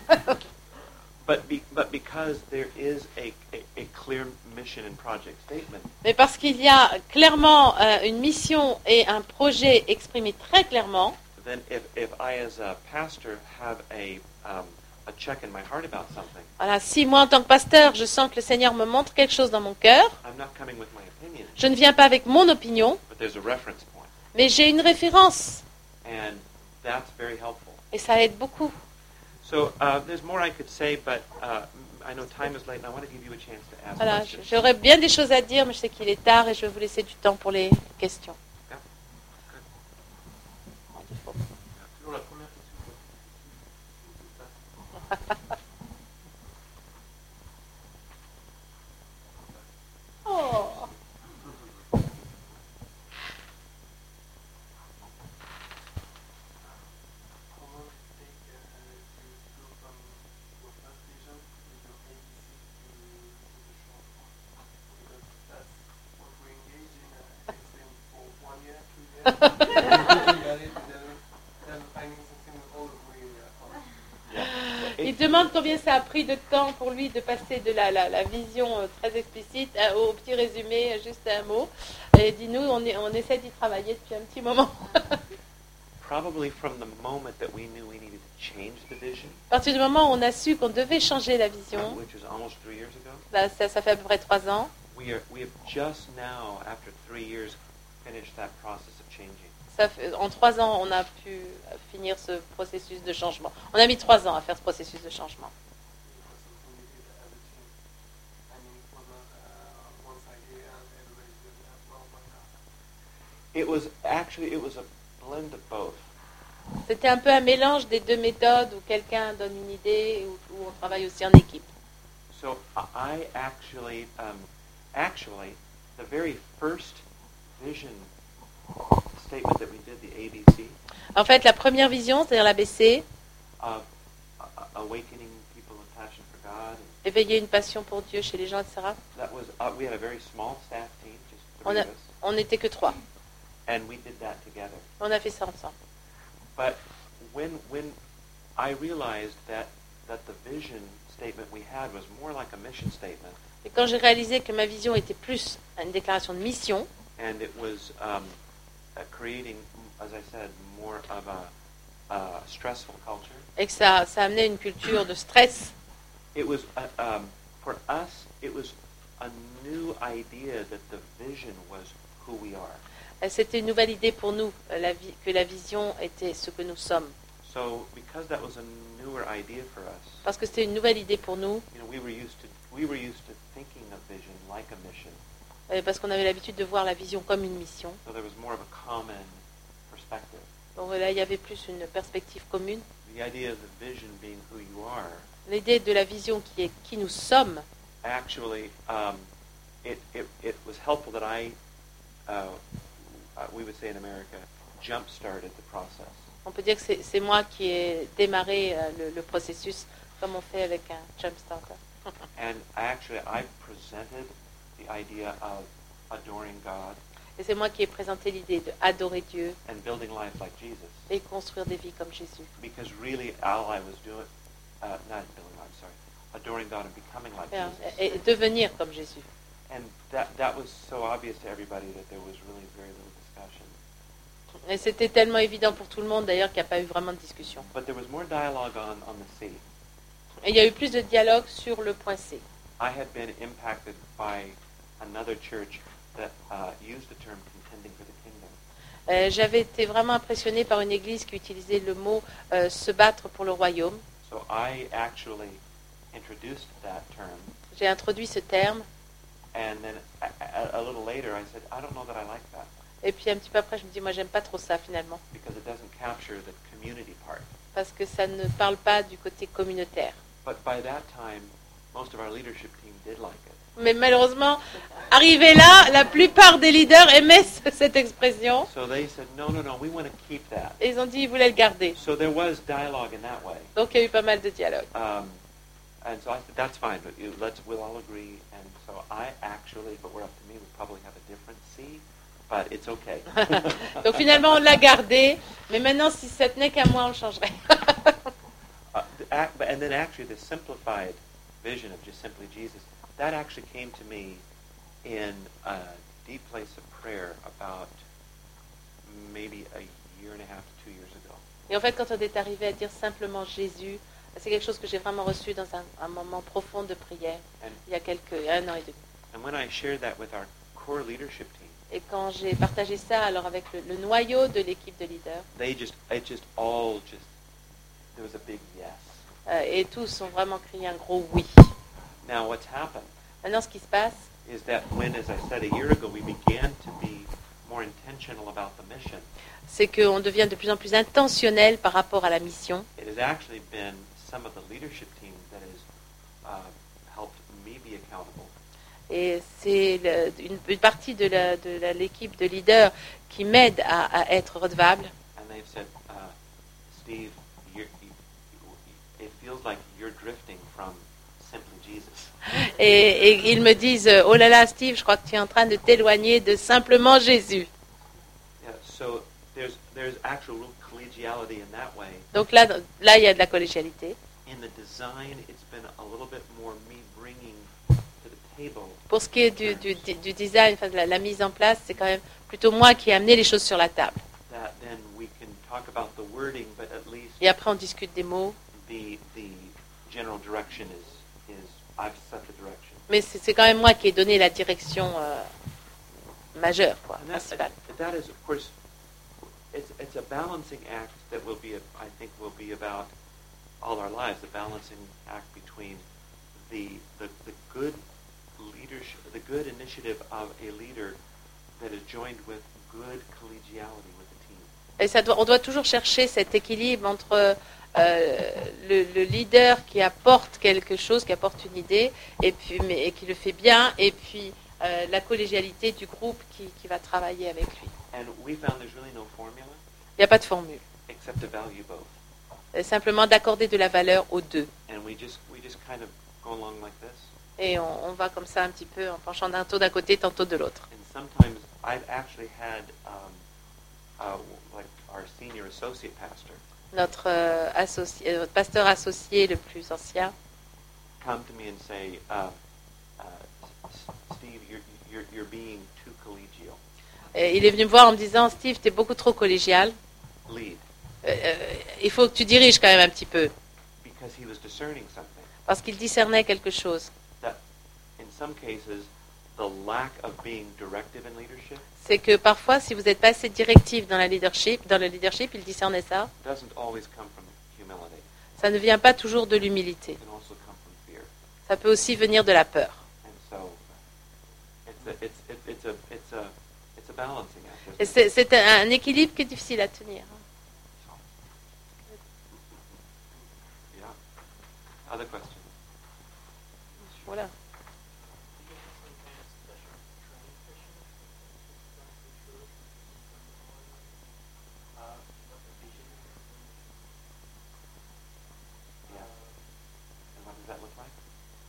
But because there is a clear mission and project statement, Mais parce qu'il y a clairement une mission et un projet exprimé très clairement, then if I as a pastor have a check in my heart about something, voilà, si moi en tant que pasteur, je sens que le Seigneur me montre quelque chose dans mon cœur, I'm not coming with my opinion, je ne viens pas avec mon opinion, but there's a reference point. mais j'ai une référence. And that's very helpful. Et ça aide beaucoup. So there's more I could say, but I know time is late, and I want to give you a chance to ask Voilà, questions. j'aurais bien des choses à dire, mais je sais qu'il est tard et je vais vous laisser du temps pour les questions. Yeah. Toujours la première question. Oh. Comment take to go from your first vision with your ABC to the short form? Because that's what we're engaging. It's been for 1 year, 2 years. Looking at it, then finding something all the way on. Il demande combien ça a pris de temps pour lui de passer de la vision très explicite au petit résumé, juste un mot. Et il dit, nous, on essaie d'y travailler depuis un petit moment. Probably from the moment that we knew we needed to change the vision, À partir du moment où on a su qu'on devait changer la vision, which was almost 3 years ago, là, ça fait à peu près 3 ans, we have just now, after 3 years, finished that process of changing. en 3 ans, on a pu finir ce processus de changement. On a mis 3 ans à faire ce processus de changement. It was something we did as a team. I mean, it wasn't one side here and everybody's doing that well by now. It was a blend of both. C'était un peu un mélange des deux méthodes où quelqu'un donne une idée et où on travaille aussi en équipe. So I actually, the very first vision statement that we did, the ABC, En fait, la première vision, c'est-à-dire l'ABC, of awakening people with passion for God, and éveiller une passion pour Dieu chez les gens, etc. that was, we had a very small staff team, just On three of us, on n'était que 3. and we did that together. On a fait ça ensemble. But when I realized that the vision statement we had was more like a mission statement, Et quand j'ai réalisé que ma vision était plus une déclaration de mission, and it was creating, as I said, more of a stressful culture, et que ça amenait une culture de stress, it was, for us, it was a new idea that the vision was who we are. c'était une nouvelle idée pour nous, que la vision était ce que nous sommes. So because that was a newer idea for us, Parce que c'était une nouvelle idée pour nous, we were used to thinking of vision like a mission. parce qu'on avait l'habitude de voir la vision comme une mission. So there was more of a common perspective. Donc là, il y avait plus une perspective commune. The idea of the vision being who you are, L'idée de la vision qui est qui nous sommes, actually, it was helpful that we would say in America, jump-started the process. on peut dire que c'est moi qui ai démarré le processus, comme on fait avec un jump starter. And I presented the idea of adoring God Et c'est moi qui ai présenté l'idée de adorer Dieu and building life like Jesus. et construire des vies comme Jésus. Because really, all I was doing, adoring God and becoming like Jesus. Et devenir comme Jésus. And that was so obvious to everybody that there was really very little discussion. Et c'était tellement évident pour tout le monde d'ailleurs qu'il n'y a pas eu vraiment de discussion. But there was more dialogue on the C. Et il y a eu plus de dialogue sur le point C. I had been impacted by another church that used the term contending for the kingdom. J'avais été vraiment impressionné par une église qui utilisait le mot se battre pour le royaume. So I actually introduced that term, J'ai introduit ce terme. and then a little later I said, I don't know that I like that Et puis un petit peu après, je me dis, moi, j'aime pas trop ça finalement. because it doesn't capture the community part. Parce que ça ne parle pas du côté communautaire. But by that time, most of our leadership team did like it. Mais malheureusement, arrivé là, la plupart des leaders aimaient cette expression. So they said, no, we want to keep that. Et ils ont dit qu'ils voulaient le garder. So there was dialogue in that way. Donc il y a eu pas mal de dialogue. And so I said, that's fine, but we'll all agree. And so I actually, but we're up to me, we probably have a different C, but it's okay. Donc finalement, on l'a gardé. Mais maintenant, si ça tenait qu'à moi, on le changerait. And then actually the simplified vision of just simply Jesus, that actually came to me in a deep place of prayer about maybe a year and a half to 2 years ago. Et en fait, quand on est arrivé à dire simplement Jésus, c'est quelque chose que j'ai vraiment reçu dans un moment profond de prière, il y a un an et demi. And when I shared that with our core leadership team, Et quand j'ai partagé ça alors avec le noyau de l'équipe de leaders, there was a big yes. Et tous ont vraiment crié un gros oui. Now what's happened Maintenant, ce qui se passe, is that when, as I said a year ago, we began to be more intentional about the mission, c'est qu'on devient de plus en plus intentionnel par rapport à la mission. it has actually been some of the leadership team that has helped me be accountable. Et c'est une partie de l'équipe de leaders qui m'aide à être redevable. And they've said, Steve, it feels like you're drifting from simply Jesus. Et ils me disent, oh là là, Steve, je crois que tu es en train de t'éloigner de simplement Jésus. Yeah, so there's actual real collegiality in that way. Donc là, il y a de la collégialité. In the design, it's been a little bit more me bringing to the table. Pour ce qui est du design, enfin, de la mise en place, c'est quand même plutôt moi qui ai amené les choses sur la table. That then we can talk about the wording, but at least Et après, on discute des mots. the general direction is I've set the direction. Mais c'est quand même moi qui ai donné la direction majeure, quoi, And principale. that is, of course, it's a balancing act that I think will be about all our lives. The balancing act between the good leadership, the good initiative of a leader that is joined with good collegiality with the team. Et on doit toujours chercher cet équilibre entre le leader qui apporte quelque chose, qui apporte une idée, et qui le fait bien, et puis la collégialité du groupe qui va travailler avec lui. And we found there's really no formula Il n'y a pas de formule. except to value both. C'est simplement d'accorder de la valeur aux deux. And we just kind of go along like this. Et on va comme ça un petit peu en penchant tantôt d'un côté, tantôt de l'autre. And sometimes I've actually had like our senior associate pastor Notre pasteur associé le plus ancien come to me and say, Steve, you're being too collegial. il est venu me voir en me disant, Steve, tu es beaucoup trop collégial. Lead. Il faut que tu diriges quand même un petit peu. Because he was discerning something. Parce qu'il discernait quelque chose. That in some cases, the lack of being directive in leadership C'est que parfois, si vous n'êtes pas assez directif dans le leadership, il discernait ça, doesn't always come from humility. ça ne vient pas toujours de l'humilité. It can also come from fear. Ça peut aussi venir de la peur. And so it's a balancing act. Et isn't it? c'est un équilibre qui est difficile à tenir. Yeah. Other questions? Voilà. Yeah. And what does that look like?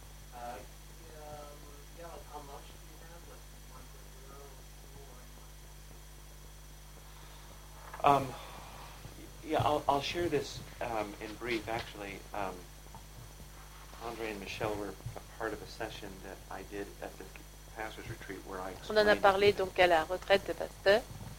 Yeah, like how much do you have? Like 1.0 or Yeah, I'll share this in brief. Actually, Andre and Michelle were a part of a session that I did at the pastor's retreat where I On en a explained. parlé donc à la retraite de pasteur.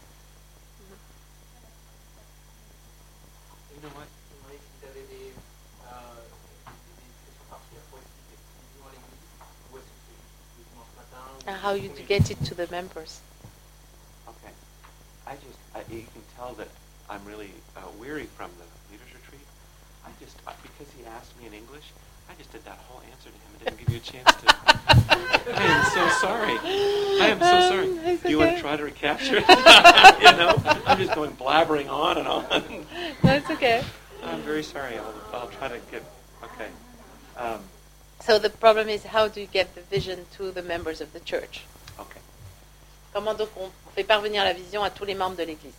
You know what? Je me demandais si vous avez des discussions particulières pour expliquer ce qu'ils disent à l'église, ou est-ce que c'est juste le dimanche matin And how you get it to the members. Okay. You can tell that I'm really weary from the leaders retreat. Because he asked me in English, I just did that whole answer to him and didn't give you a chance to. I am so sorry. I am so sorry. It's Do you want to okay. try to recapture it? You know, I'm just going blabbering on and on. That's okay. I'm very sorry. I'll try to get. Okay. So the problem is how do you get the vision to the members of the church? Okay. Comment donc on fait parvenir la vision à tous les membres de l'Église?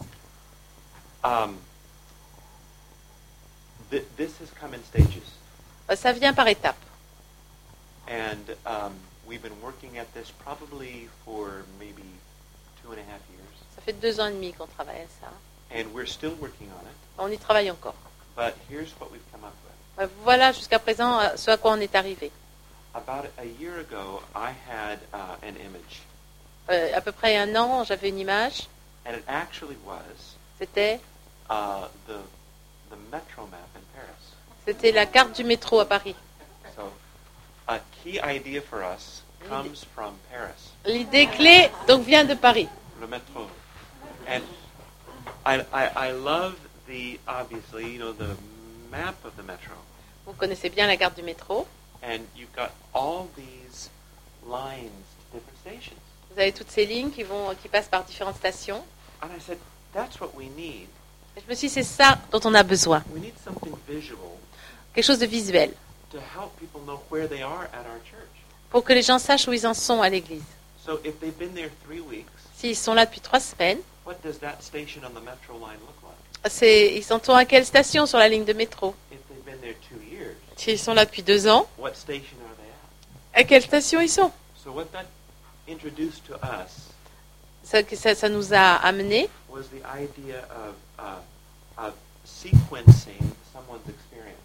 This has come in stages, Ça vient par étapes. and we've been working at this probably for maybe 2.5 years, Ça fait 2 ans et demi qu'on travaille à ça. and we're still working on it. On y travaille encore. But here's what we've come up with. Voilà jusqu'à présent ce à quoi on est arrivé. About a year ago, I had an image, À peu près 1 an, j'avais une image. and it actually was C'était the metro map in Paris. C'était la carte du métro à Paris. So a key idea for us comes from Paris, L'idée clé donc vient de Paris. le métro. And I love obviously, the map of the metro. Vous connaissez bien la carte du métro. And you've got all these lines to different stations. Vous avez toutes ces lignes qui passent par différentes stations. And I said, that's what we need. Et je me suis dit, c'est ça dont on a besoin. We need something visual Quelque chose de visuel. to help people know where they are at our church. Pour que les gens sachent où ils en sont à l'église. So if they've been there 3 weeks, S'ils sont là depuis 3 semaines, what does that station on the metro line look like? ils sont à quelle station sur la ligne de métro? If they've been there 2 years, S'ils sont là depuis 2 ans, what station are they at? à quelle station ils sont? So what that introduced to us Ça nous a amené was the idea of sequencing someone's experience.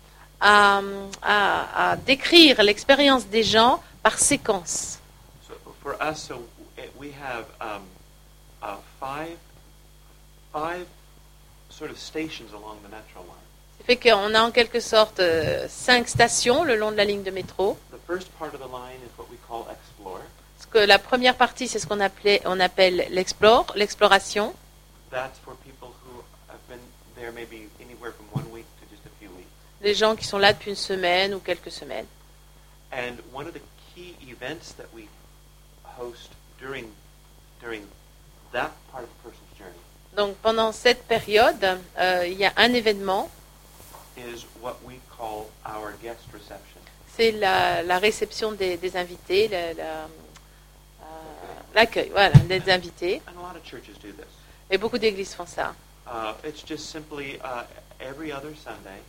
à décrire l'expérience des gens par séquence. So for us, we have 5 sort of stations along the metro line. Ça fait qu'on a en quelque sorte 5 stations le long de la ligne de métro. The first part of the line is what we call explore. Parce que la première partie, c'est ce qu'on appelle l'exploration. That's for people who have been there maybe anywhere from 1 week to just a few weeks. Les gens qui sont là depuis une semaine ou quelques semaines. And one of the key events that we host during that part of the person's journey Donc pendant cette période, il y a un événement, is what we call our guest reception. c'est la réception des invités, l'accueil, voilà, des invités. And a lot of churches do this. Et beaucoup d'églises font ça. It's just simply every other Sunday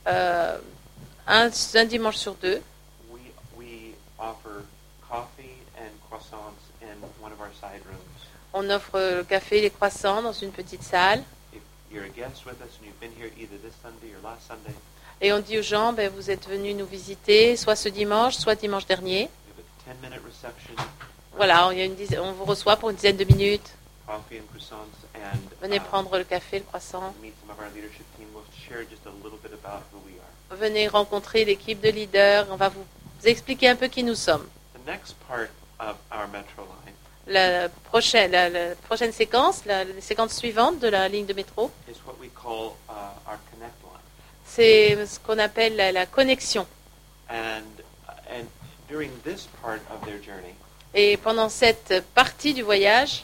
Un dimanche sur deux, we offer coffee and croissants in one of our side rooms. on offre le café et les croissants dans une petite salle. If you're a guest with us and you've been here either this Sunday or last Sunday, Et on dit aux gens, ben, vous êtes venus nous visiter, soit ce dimanche, soit dimanche dernier. we have a 10-minute reception, Voilà, on vous reçoit pour une dizaine de minutes. coffee and croissants, and Venez prendre le café, le croissant. meet some of our leadership team. We'll share just a little bit about who we are. Venez rencontrer l'équipe de leaders. On va vous expliquer un peu qui nous sommes. The next part of our metro line La prochaine séquence, la séquence suivante de la ligne de métro, is what we call our connect line. c'est ce qu'on appelle la connexion. And during this part of their journey, Et pendant cette partie du voyage,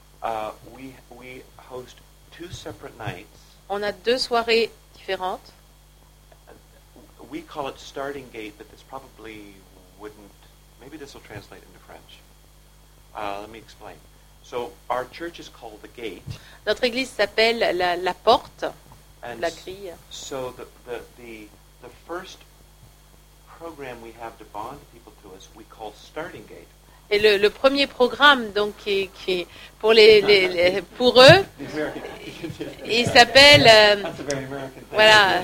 we host 2 separate nights. on a 2 soirées différentes. We call it starting gate, but this probably wouldn't. Maybe this will translate into French. Let me explain. So our church is called the gate, Notre église s'appelle la porte, and la grille. so the first program we have to bond people to us, we call starting gate. Et le premier programme, donc, qui pour pour eux, il s'appelle That's a very American thing. voilà,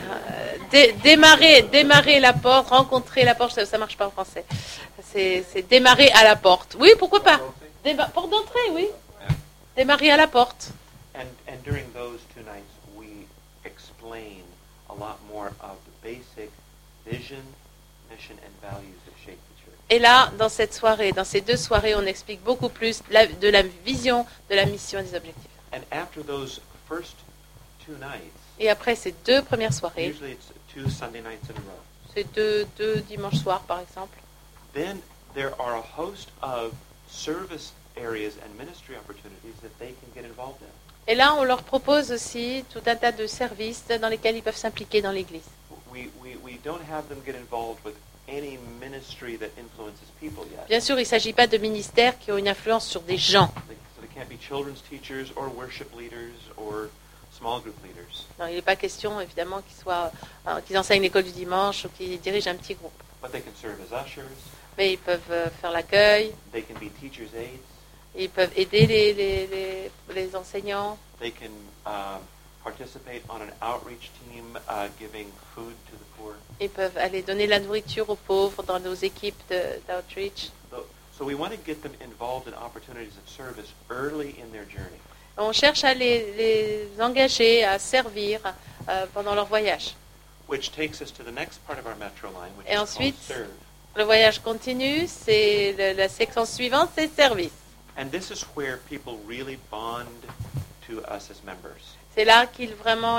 démarrer la porte, rencontrer la porte. Ça marche pas en français. C'est démarrer à la porte. Oui, pourquoi pas. Porte d'entrée, oui. Démarrer à la porte. And during those 2 nights, we explain a lot more of the basic vision, mission, and values that shape the church. Et là, dans cette soirée, dans ces 2 soirées, on explique beaucoup plus de la vision, de la mission et des objectifs. And after those first 2 nights, Et après ces 2 premières soirées, usually it's 2 Sunday nights in a row, ces deux dimanches soirs par exemple, then there are a host of service areas and ministry opportunities that they can get involved in. et là, on leur propose aussi tout un tas de services dans lesquels ils peuvent s'impliquer dans l'Église. We don't have them get involved with any ministry that influences people yet. Bien sûr, il ne s'agit pas de ministères qui ont une influence sur des gens. So they can't be children's teachers or worship leaders or small group leaders. Non, il n'est pas question, évidemment, qu'ils enseignent l'école du dimanche ou qu'ils dirigent un petit groupe. But they can serve as ushers. Mais ils peuvent faire l'accueil, They can be teachers' aides. ils peuvent aider les enseignants, They can participate on an outreach team giving food to the poor. ils peuvent aller donner la nourriture aux pauvres dans nos équipes d'outreach. So we want to get them involved in opportunities of service early in their journey. On cherche à les engager, à servir pendant leur voyage. Which takes us to the next part of our metro line, which Et is ensuite, called serve. Le voyage continue, c'est la séquence suivante, c'est service. And this is where people really bond to us as members. C'est là qu'ils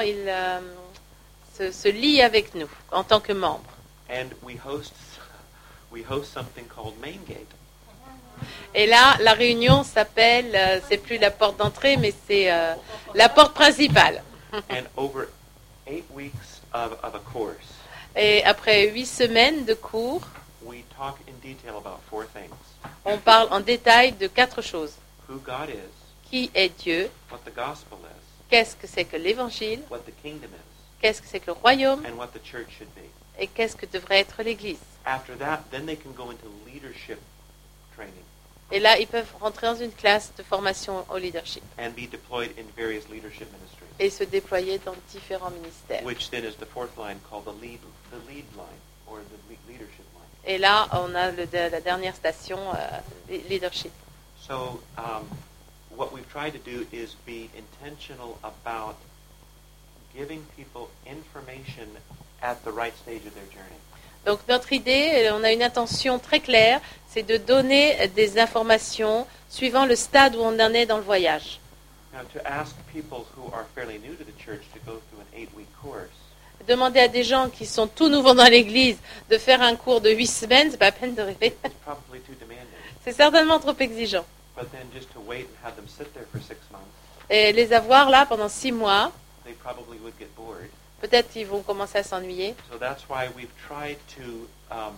se lient avec nous en tant que membres. And we host something called Main Gate. Et là, la réunion s'appelle, c'est plus la porte d'entrée, mais c'est la porte principale. And over 8 weeks of a course, Et après 8 semaines de cours, we talk in detail about 4 things. on parle en détail de 4 choses. Who God is, Qui est Dieu? what the gospel is, Qu'est-ce que c'est que l'Évangile? what the kingdom is, Qu'est-ce que c'est que le royaume? and what the church should be. Et qu'est-ce que devrait être l'Église? After that, then they can go into leadership training Et là, ils peuvent rentrer dans une classe de formation au leadership and be deployed in various leadership ministries, et se déployer dans différents ministères. which then is the 4th line called the lead line, or the leadership line. Et là, on a la dernière station, leadership. So what we've tried to do is be intentional about giving people information at the right stage of their journey. Donc notre idée, on a une intention très claire, c'est de donner des informations suivant le stade où on en est dans le voyage. Now, to ask people who are fairly new to the church to go through an 8-week course, Demander à des gens qui sont tout nouveaux dans l'Église de faire un cours de 8 semaines, c'est pas la peine de rêver. is probably too demanding. C'est certainement trop exigeant. But then just to wait and have them sit there for 6 months Et les avoir là pendant 6 mois, they probably would get bored. peut-être ils vont commencer à s'ennuyer. So that's why we've tried to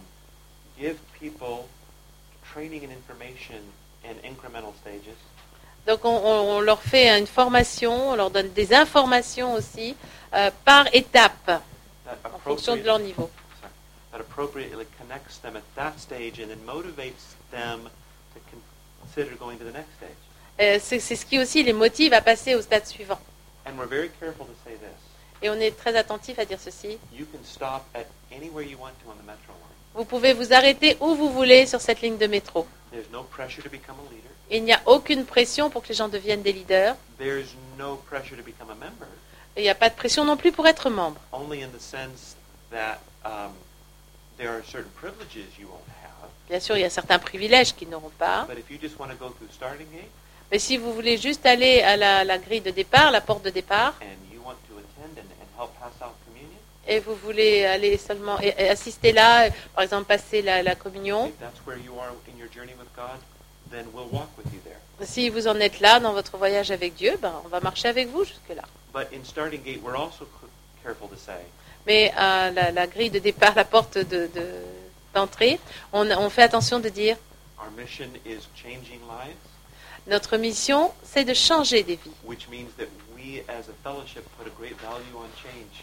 give people training and information in incremental stages. Donc on leur fait une formation, on leur donne des informations aussi par étapes, That en fonction de leur niveau. that appropriately connects them at that stage and then motivates them to consider going to the next stage. C'est ce qui aussi les motive à passer au stade suivant. And we're very careful to say this. Et on est très attentif à dire ceci. You can stop at anywhere you want to on the metro line. Vous pouvez vous arrêter où vous voulez sur cette ligne de métro. There's no pressure to become a leader. Il n'y a aucune pression pour que les gens deviennent des leaders. There's no pressure to become a member. Et il n'y a pas de pression non plus pour être membre. Only in the sense that there are certain privileges you won't have. Bien sûr, il y a certains privilèges qu'ils n'auront pas. But if you just want to go through the starting gate Mais si vous voulez juste aller à la grille de départ, la porte de départ, and you want to attend and help pass out communion, et vous voulez aller seulement et assister là, par exemple passer la communion, if that's where you are in your journey with God, then we'll walk with you there. si vous en êtes là dans votre voyage avec Dieu, ben, on va marcher avec vous jusque-là. But in starting gate, we're also careful to say Mais à la grille de départ, la porte d'entrée, on fait attention de dire, our mission is changing lives, notre mission, c'est de changer des vies. which means that we as a fellowship put a great value on change.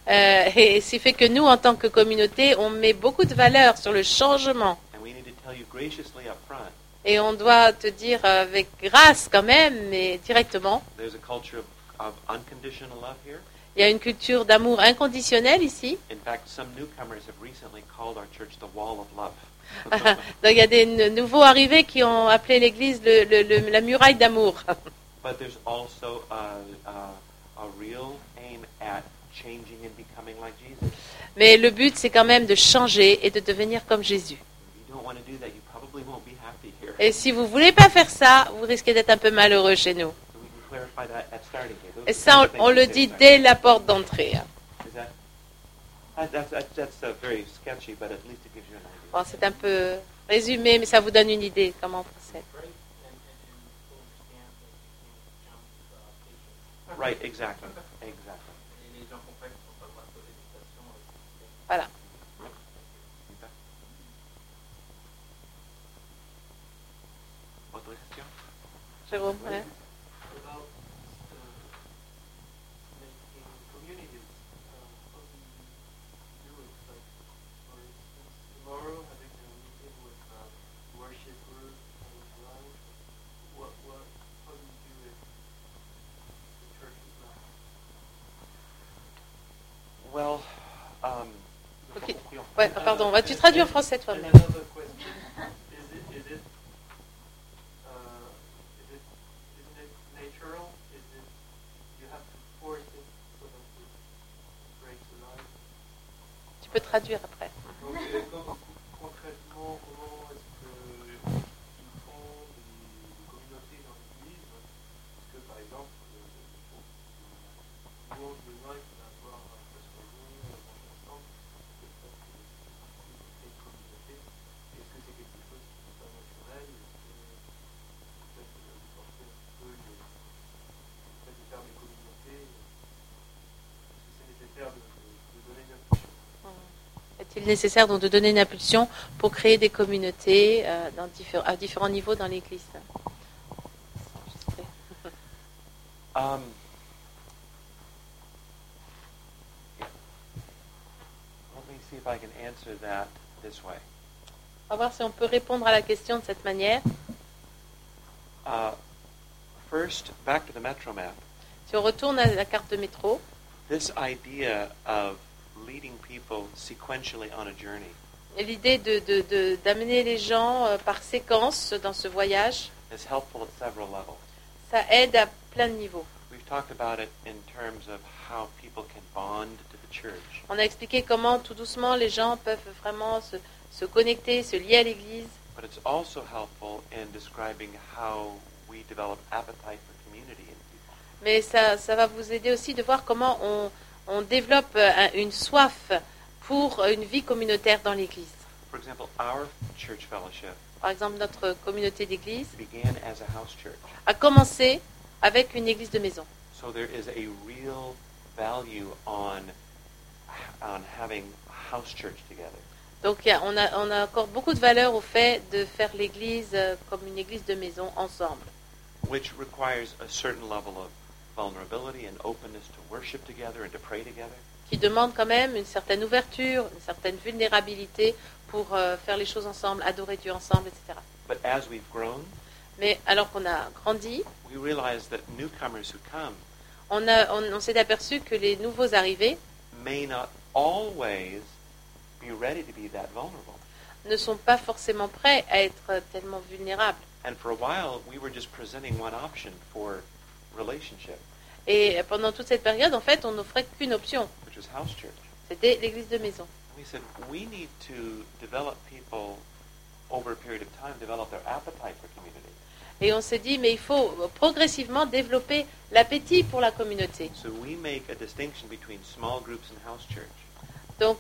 Et ce qui fait que nous, en tant que communauté, on met beaucoup de valeur sur le changement. And we need to tell you graciously up front, Et on doit te dire avec grâce quand même, mais directement, there's a culture of unconditional love here. il y a une culture d'amour inconditionnel ici. In fact, some newcomers have recently called our church the wall of love. Donc il y a des nouveaux arrivés qui ont appelé l'église la muraille d'amour. But there's also a real aim at changing and becoming like Jesus. Mais le but, c'est quand même de changer et de devenir comme Jésus. If you don't want to do that, you probably won't be happy here. Et si vous voulez pas faire ça, vous risquez d'être un peu malheureux chez nous. So we can clarify that at starting gate. Those Et are the ça, kinds of on things le we say dit at starting dès la porte d'entrée. gate. Is that's very sketchy, but at least it gives you an idea. Bon, c'est un peu résumé, mais ça vous donne une idée comment procéder. Right, exactly, exactly. Voilà. Autre question? Jérôme, ouais. About making communities, how do you do it? Like, for instance, tomorrow having a meeting with worship group and live, how do you do it? The church is not. Well, Ok. Ouais, pardon, vas-tu traduire en français toi-même? And another question: isn't it natural? You have to force it so that it breaks the line? Tu peux traduire après. Donc, concrètement, comment est-ce qu'ils font des communautés dans l'Église? Parce que, par exemple, tout le monde besoin d'avoir un persuasion, manger ensemble, c'est parce que c'est une communauté. Est-ce que c'est quelque chose qui n'est pas naturel? Est-ce que peut-être vous pensez un peu le fait de faire des communautés? Est-ce que c'est nécessaire de donner une impulsion? Est-il nécessaire donc de donner une impulsion pour créer des communautés à différents niveaux dans l'Église? yeah. Let me see if I can answer that this way. On va voir si on peut répondre à la question de cette manière. First, back to the metro map. Si on retourne à la carte de métro, This idea of leading people sequentially on a journey l'idée d'amener les gens par séquence dans ce voyage, is helpful at several levels. ça aide à plein de niveaux. We've talked about it in terms of how people can bond to the church. On a expliqué comment tout doucement les gens peuvent vraiment se connecter, se lier à l'Église. But it's also helpful in describing how we develop appetite for community in people. Mais ça va vous aider aussi de voir comment on développe une soif pour une vie communautaire dans l'Église. For example, our church fellowship Par exemple, notre communauté d'Église began as a house church. a commencé avec une église de maison. So there is a real value on having house church together. Donc on a encore beaucoup de valeur au fait de faire l'église comme une église de maison ensemble, Which requires a certain level of vulnerability and openness to worship together and to pray together. qui demande quand même une certaine ouverture, une certaine vulnérabilité pour faire les choses ensemble, adorer Dieu ensemble, etc. But as we've grown, Mais alors qu'on a grandi, we realize that newcomers who come on s'est aperçu que les nouveaux arrivés may not always be ready to be that vulnerable. ne sont pas forcément prêts à être tellement vulnérables. And for a while, we were just presenting one option for relationship, Et pendant toute cette période, en fait, on n'offrait qu'une option, which was house church. c'était l'église de maison. We said we need to develop people over a period of time, develop their appetite for community. Et on s'est dit, mais il faut progressivement développer l'appétit pour la communauté. So we make a distinction between small groups and house church. Donc,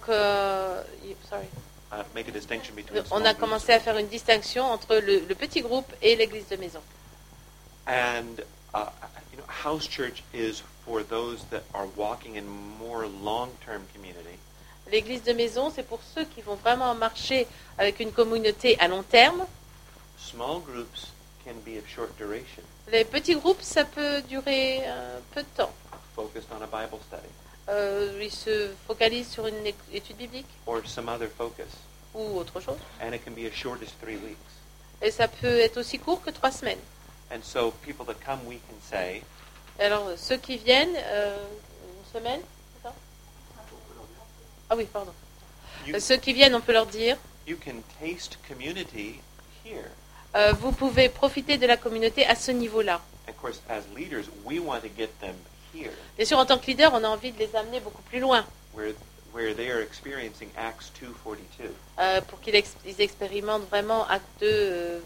Make a distinction between on small a groups commencé à faire une distinction entre le petit groupe et l'église de maison. and house church is for those that are walking in more long-term community. L'église de maison, c'est pour ceux qui vont vraiment marcher avec une communauté à long terme. Small groups can be of short duration, Les petits groupes, ça peut durer peu de temps. focused on a Bible study Ils se focalisent sur une étude biblique or some other focus, ou autre chose. and it can be as short as 3 weeks. Et ça peut être aussi court que 3 semaines. And so people that come, we can say, Alors, ceux qui viennent, une semaine, c'est ça? Ah oui, pardon. you, Ceux qui viennent, on peut leur dire, you can taste community here. vous pouvez profiter de la communauté à ce niveau-là. Of course, as leaders, we want to get them here, Bien sûr, en tant que leader, on a envie de les amener beaucoup plus loin, where they are experiencing Acts 2:42. pour qu'ils ils expérimentent vraiment Acte 2,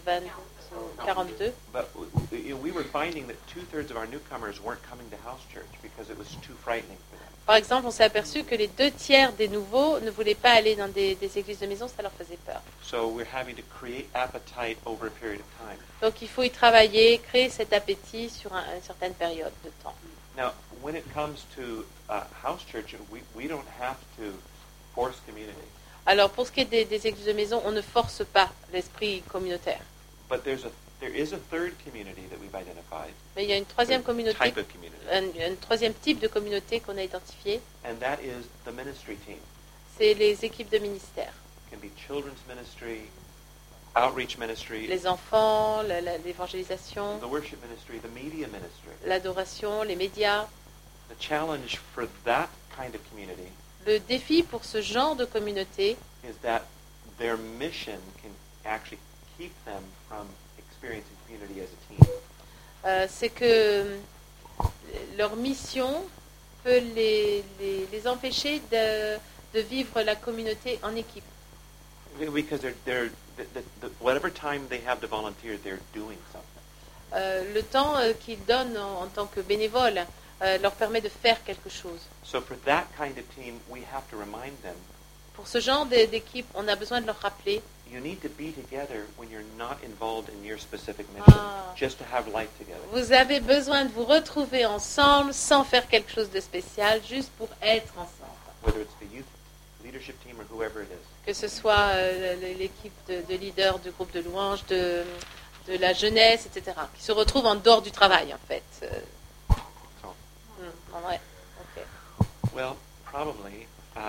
42. But we were finding that 2/3 of our newcomers weren't coming to house church because it was too frightening for them. Par exemple, on s'est aperçu que les 2/3 des nouveaux ne voulaient pas aller dans des églises de maison, ça leur faisait peur. So we're having to create appetite over a period of time. Donc il faut y travailler, créer cet appétit sur une certaine période de temps. Now, when it comes to house church, we don't have to force community. Alors pour ce qui est des églises de maison, on ne force pas l'esprit communautaire. But there is a third community that we've identified, Mais il y a une troisième communauté, type of community, un troisième type de communauté qu'on a identifié, and that is the ministry team. c'est les équipes de ministère. It can be children's ministry, outreach ministry, Les enfants, l'évangélisation, the worship ministry, the media ministry. l'adoration, les médias. The challenge for that kind of community Le défi pour ce genre de communauté, is that their mission can actually keep them from experiencing community as a team. c'est que leur mission peut les empêcher de vivre la communauté en équipe. Because whatever time they have to volunteer, they're doing something. Le temps qu'ils donnent en tant que bénévoles leur permet de faire quelque chose. So for that kind of team, we have to remind them, Pour ce genre d'équipe, on a besoin de leur rappeler, you need to be together when you're not involved in your specific mission, just to have life together. vous avez besoin de vous retrouver ensemble sans faire quelque chose de spécial, juste pour être ensemble. Whether it's the youth leadership team or whoever it is. Que ce soit l'équipe de leaders du groupe de louanges, de la jeunesse, etc., qui se retrouvent en dehors du travail, en fait. So, En vrai. Ok. well, probably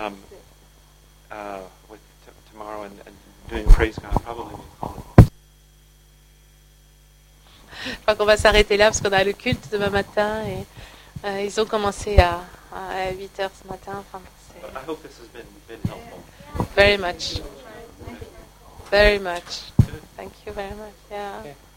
with tomorrow and doing praise God, probably we'll call it. Je crois qu'on va s'arrêter là parce qu'on a le culte demain matin et ils ont commencé à 8h ce matin. Enfin, But I hope this has been helpful. very much. Very much. Thank you very much. Yeah. Okay.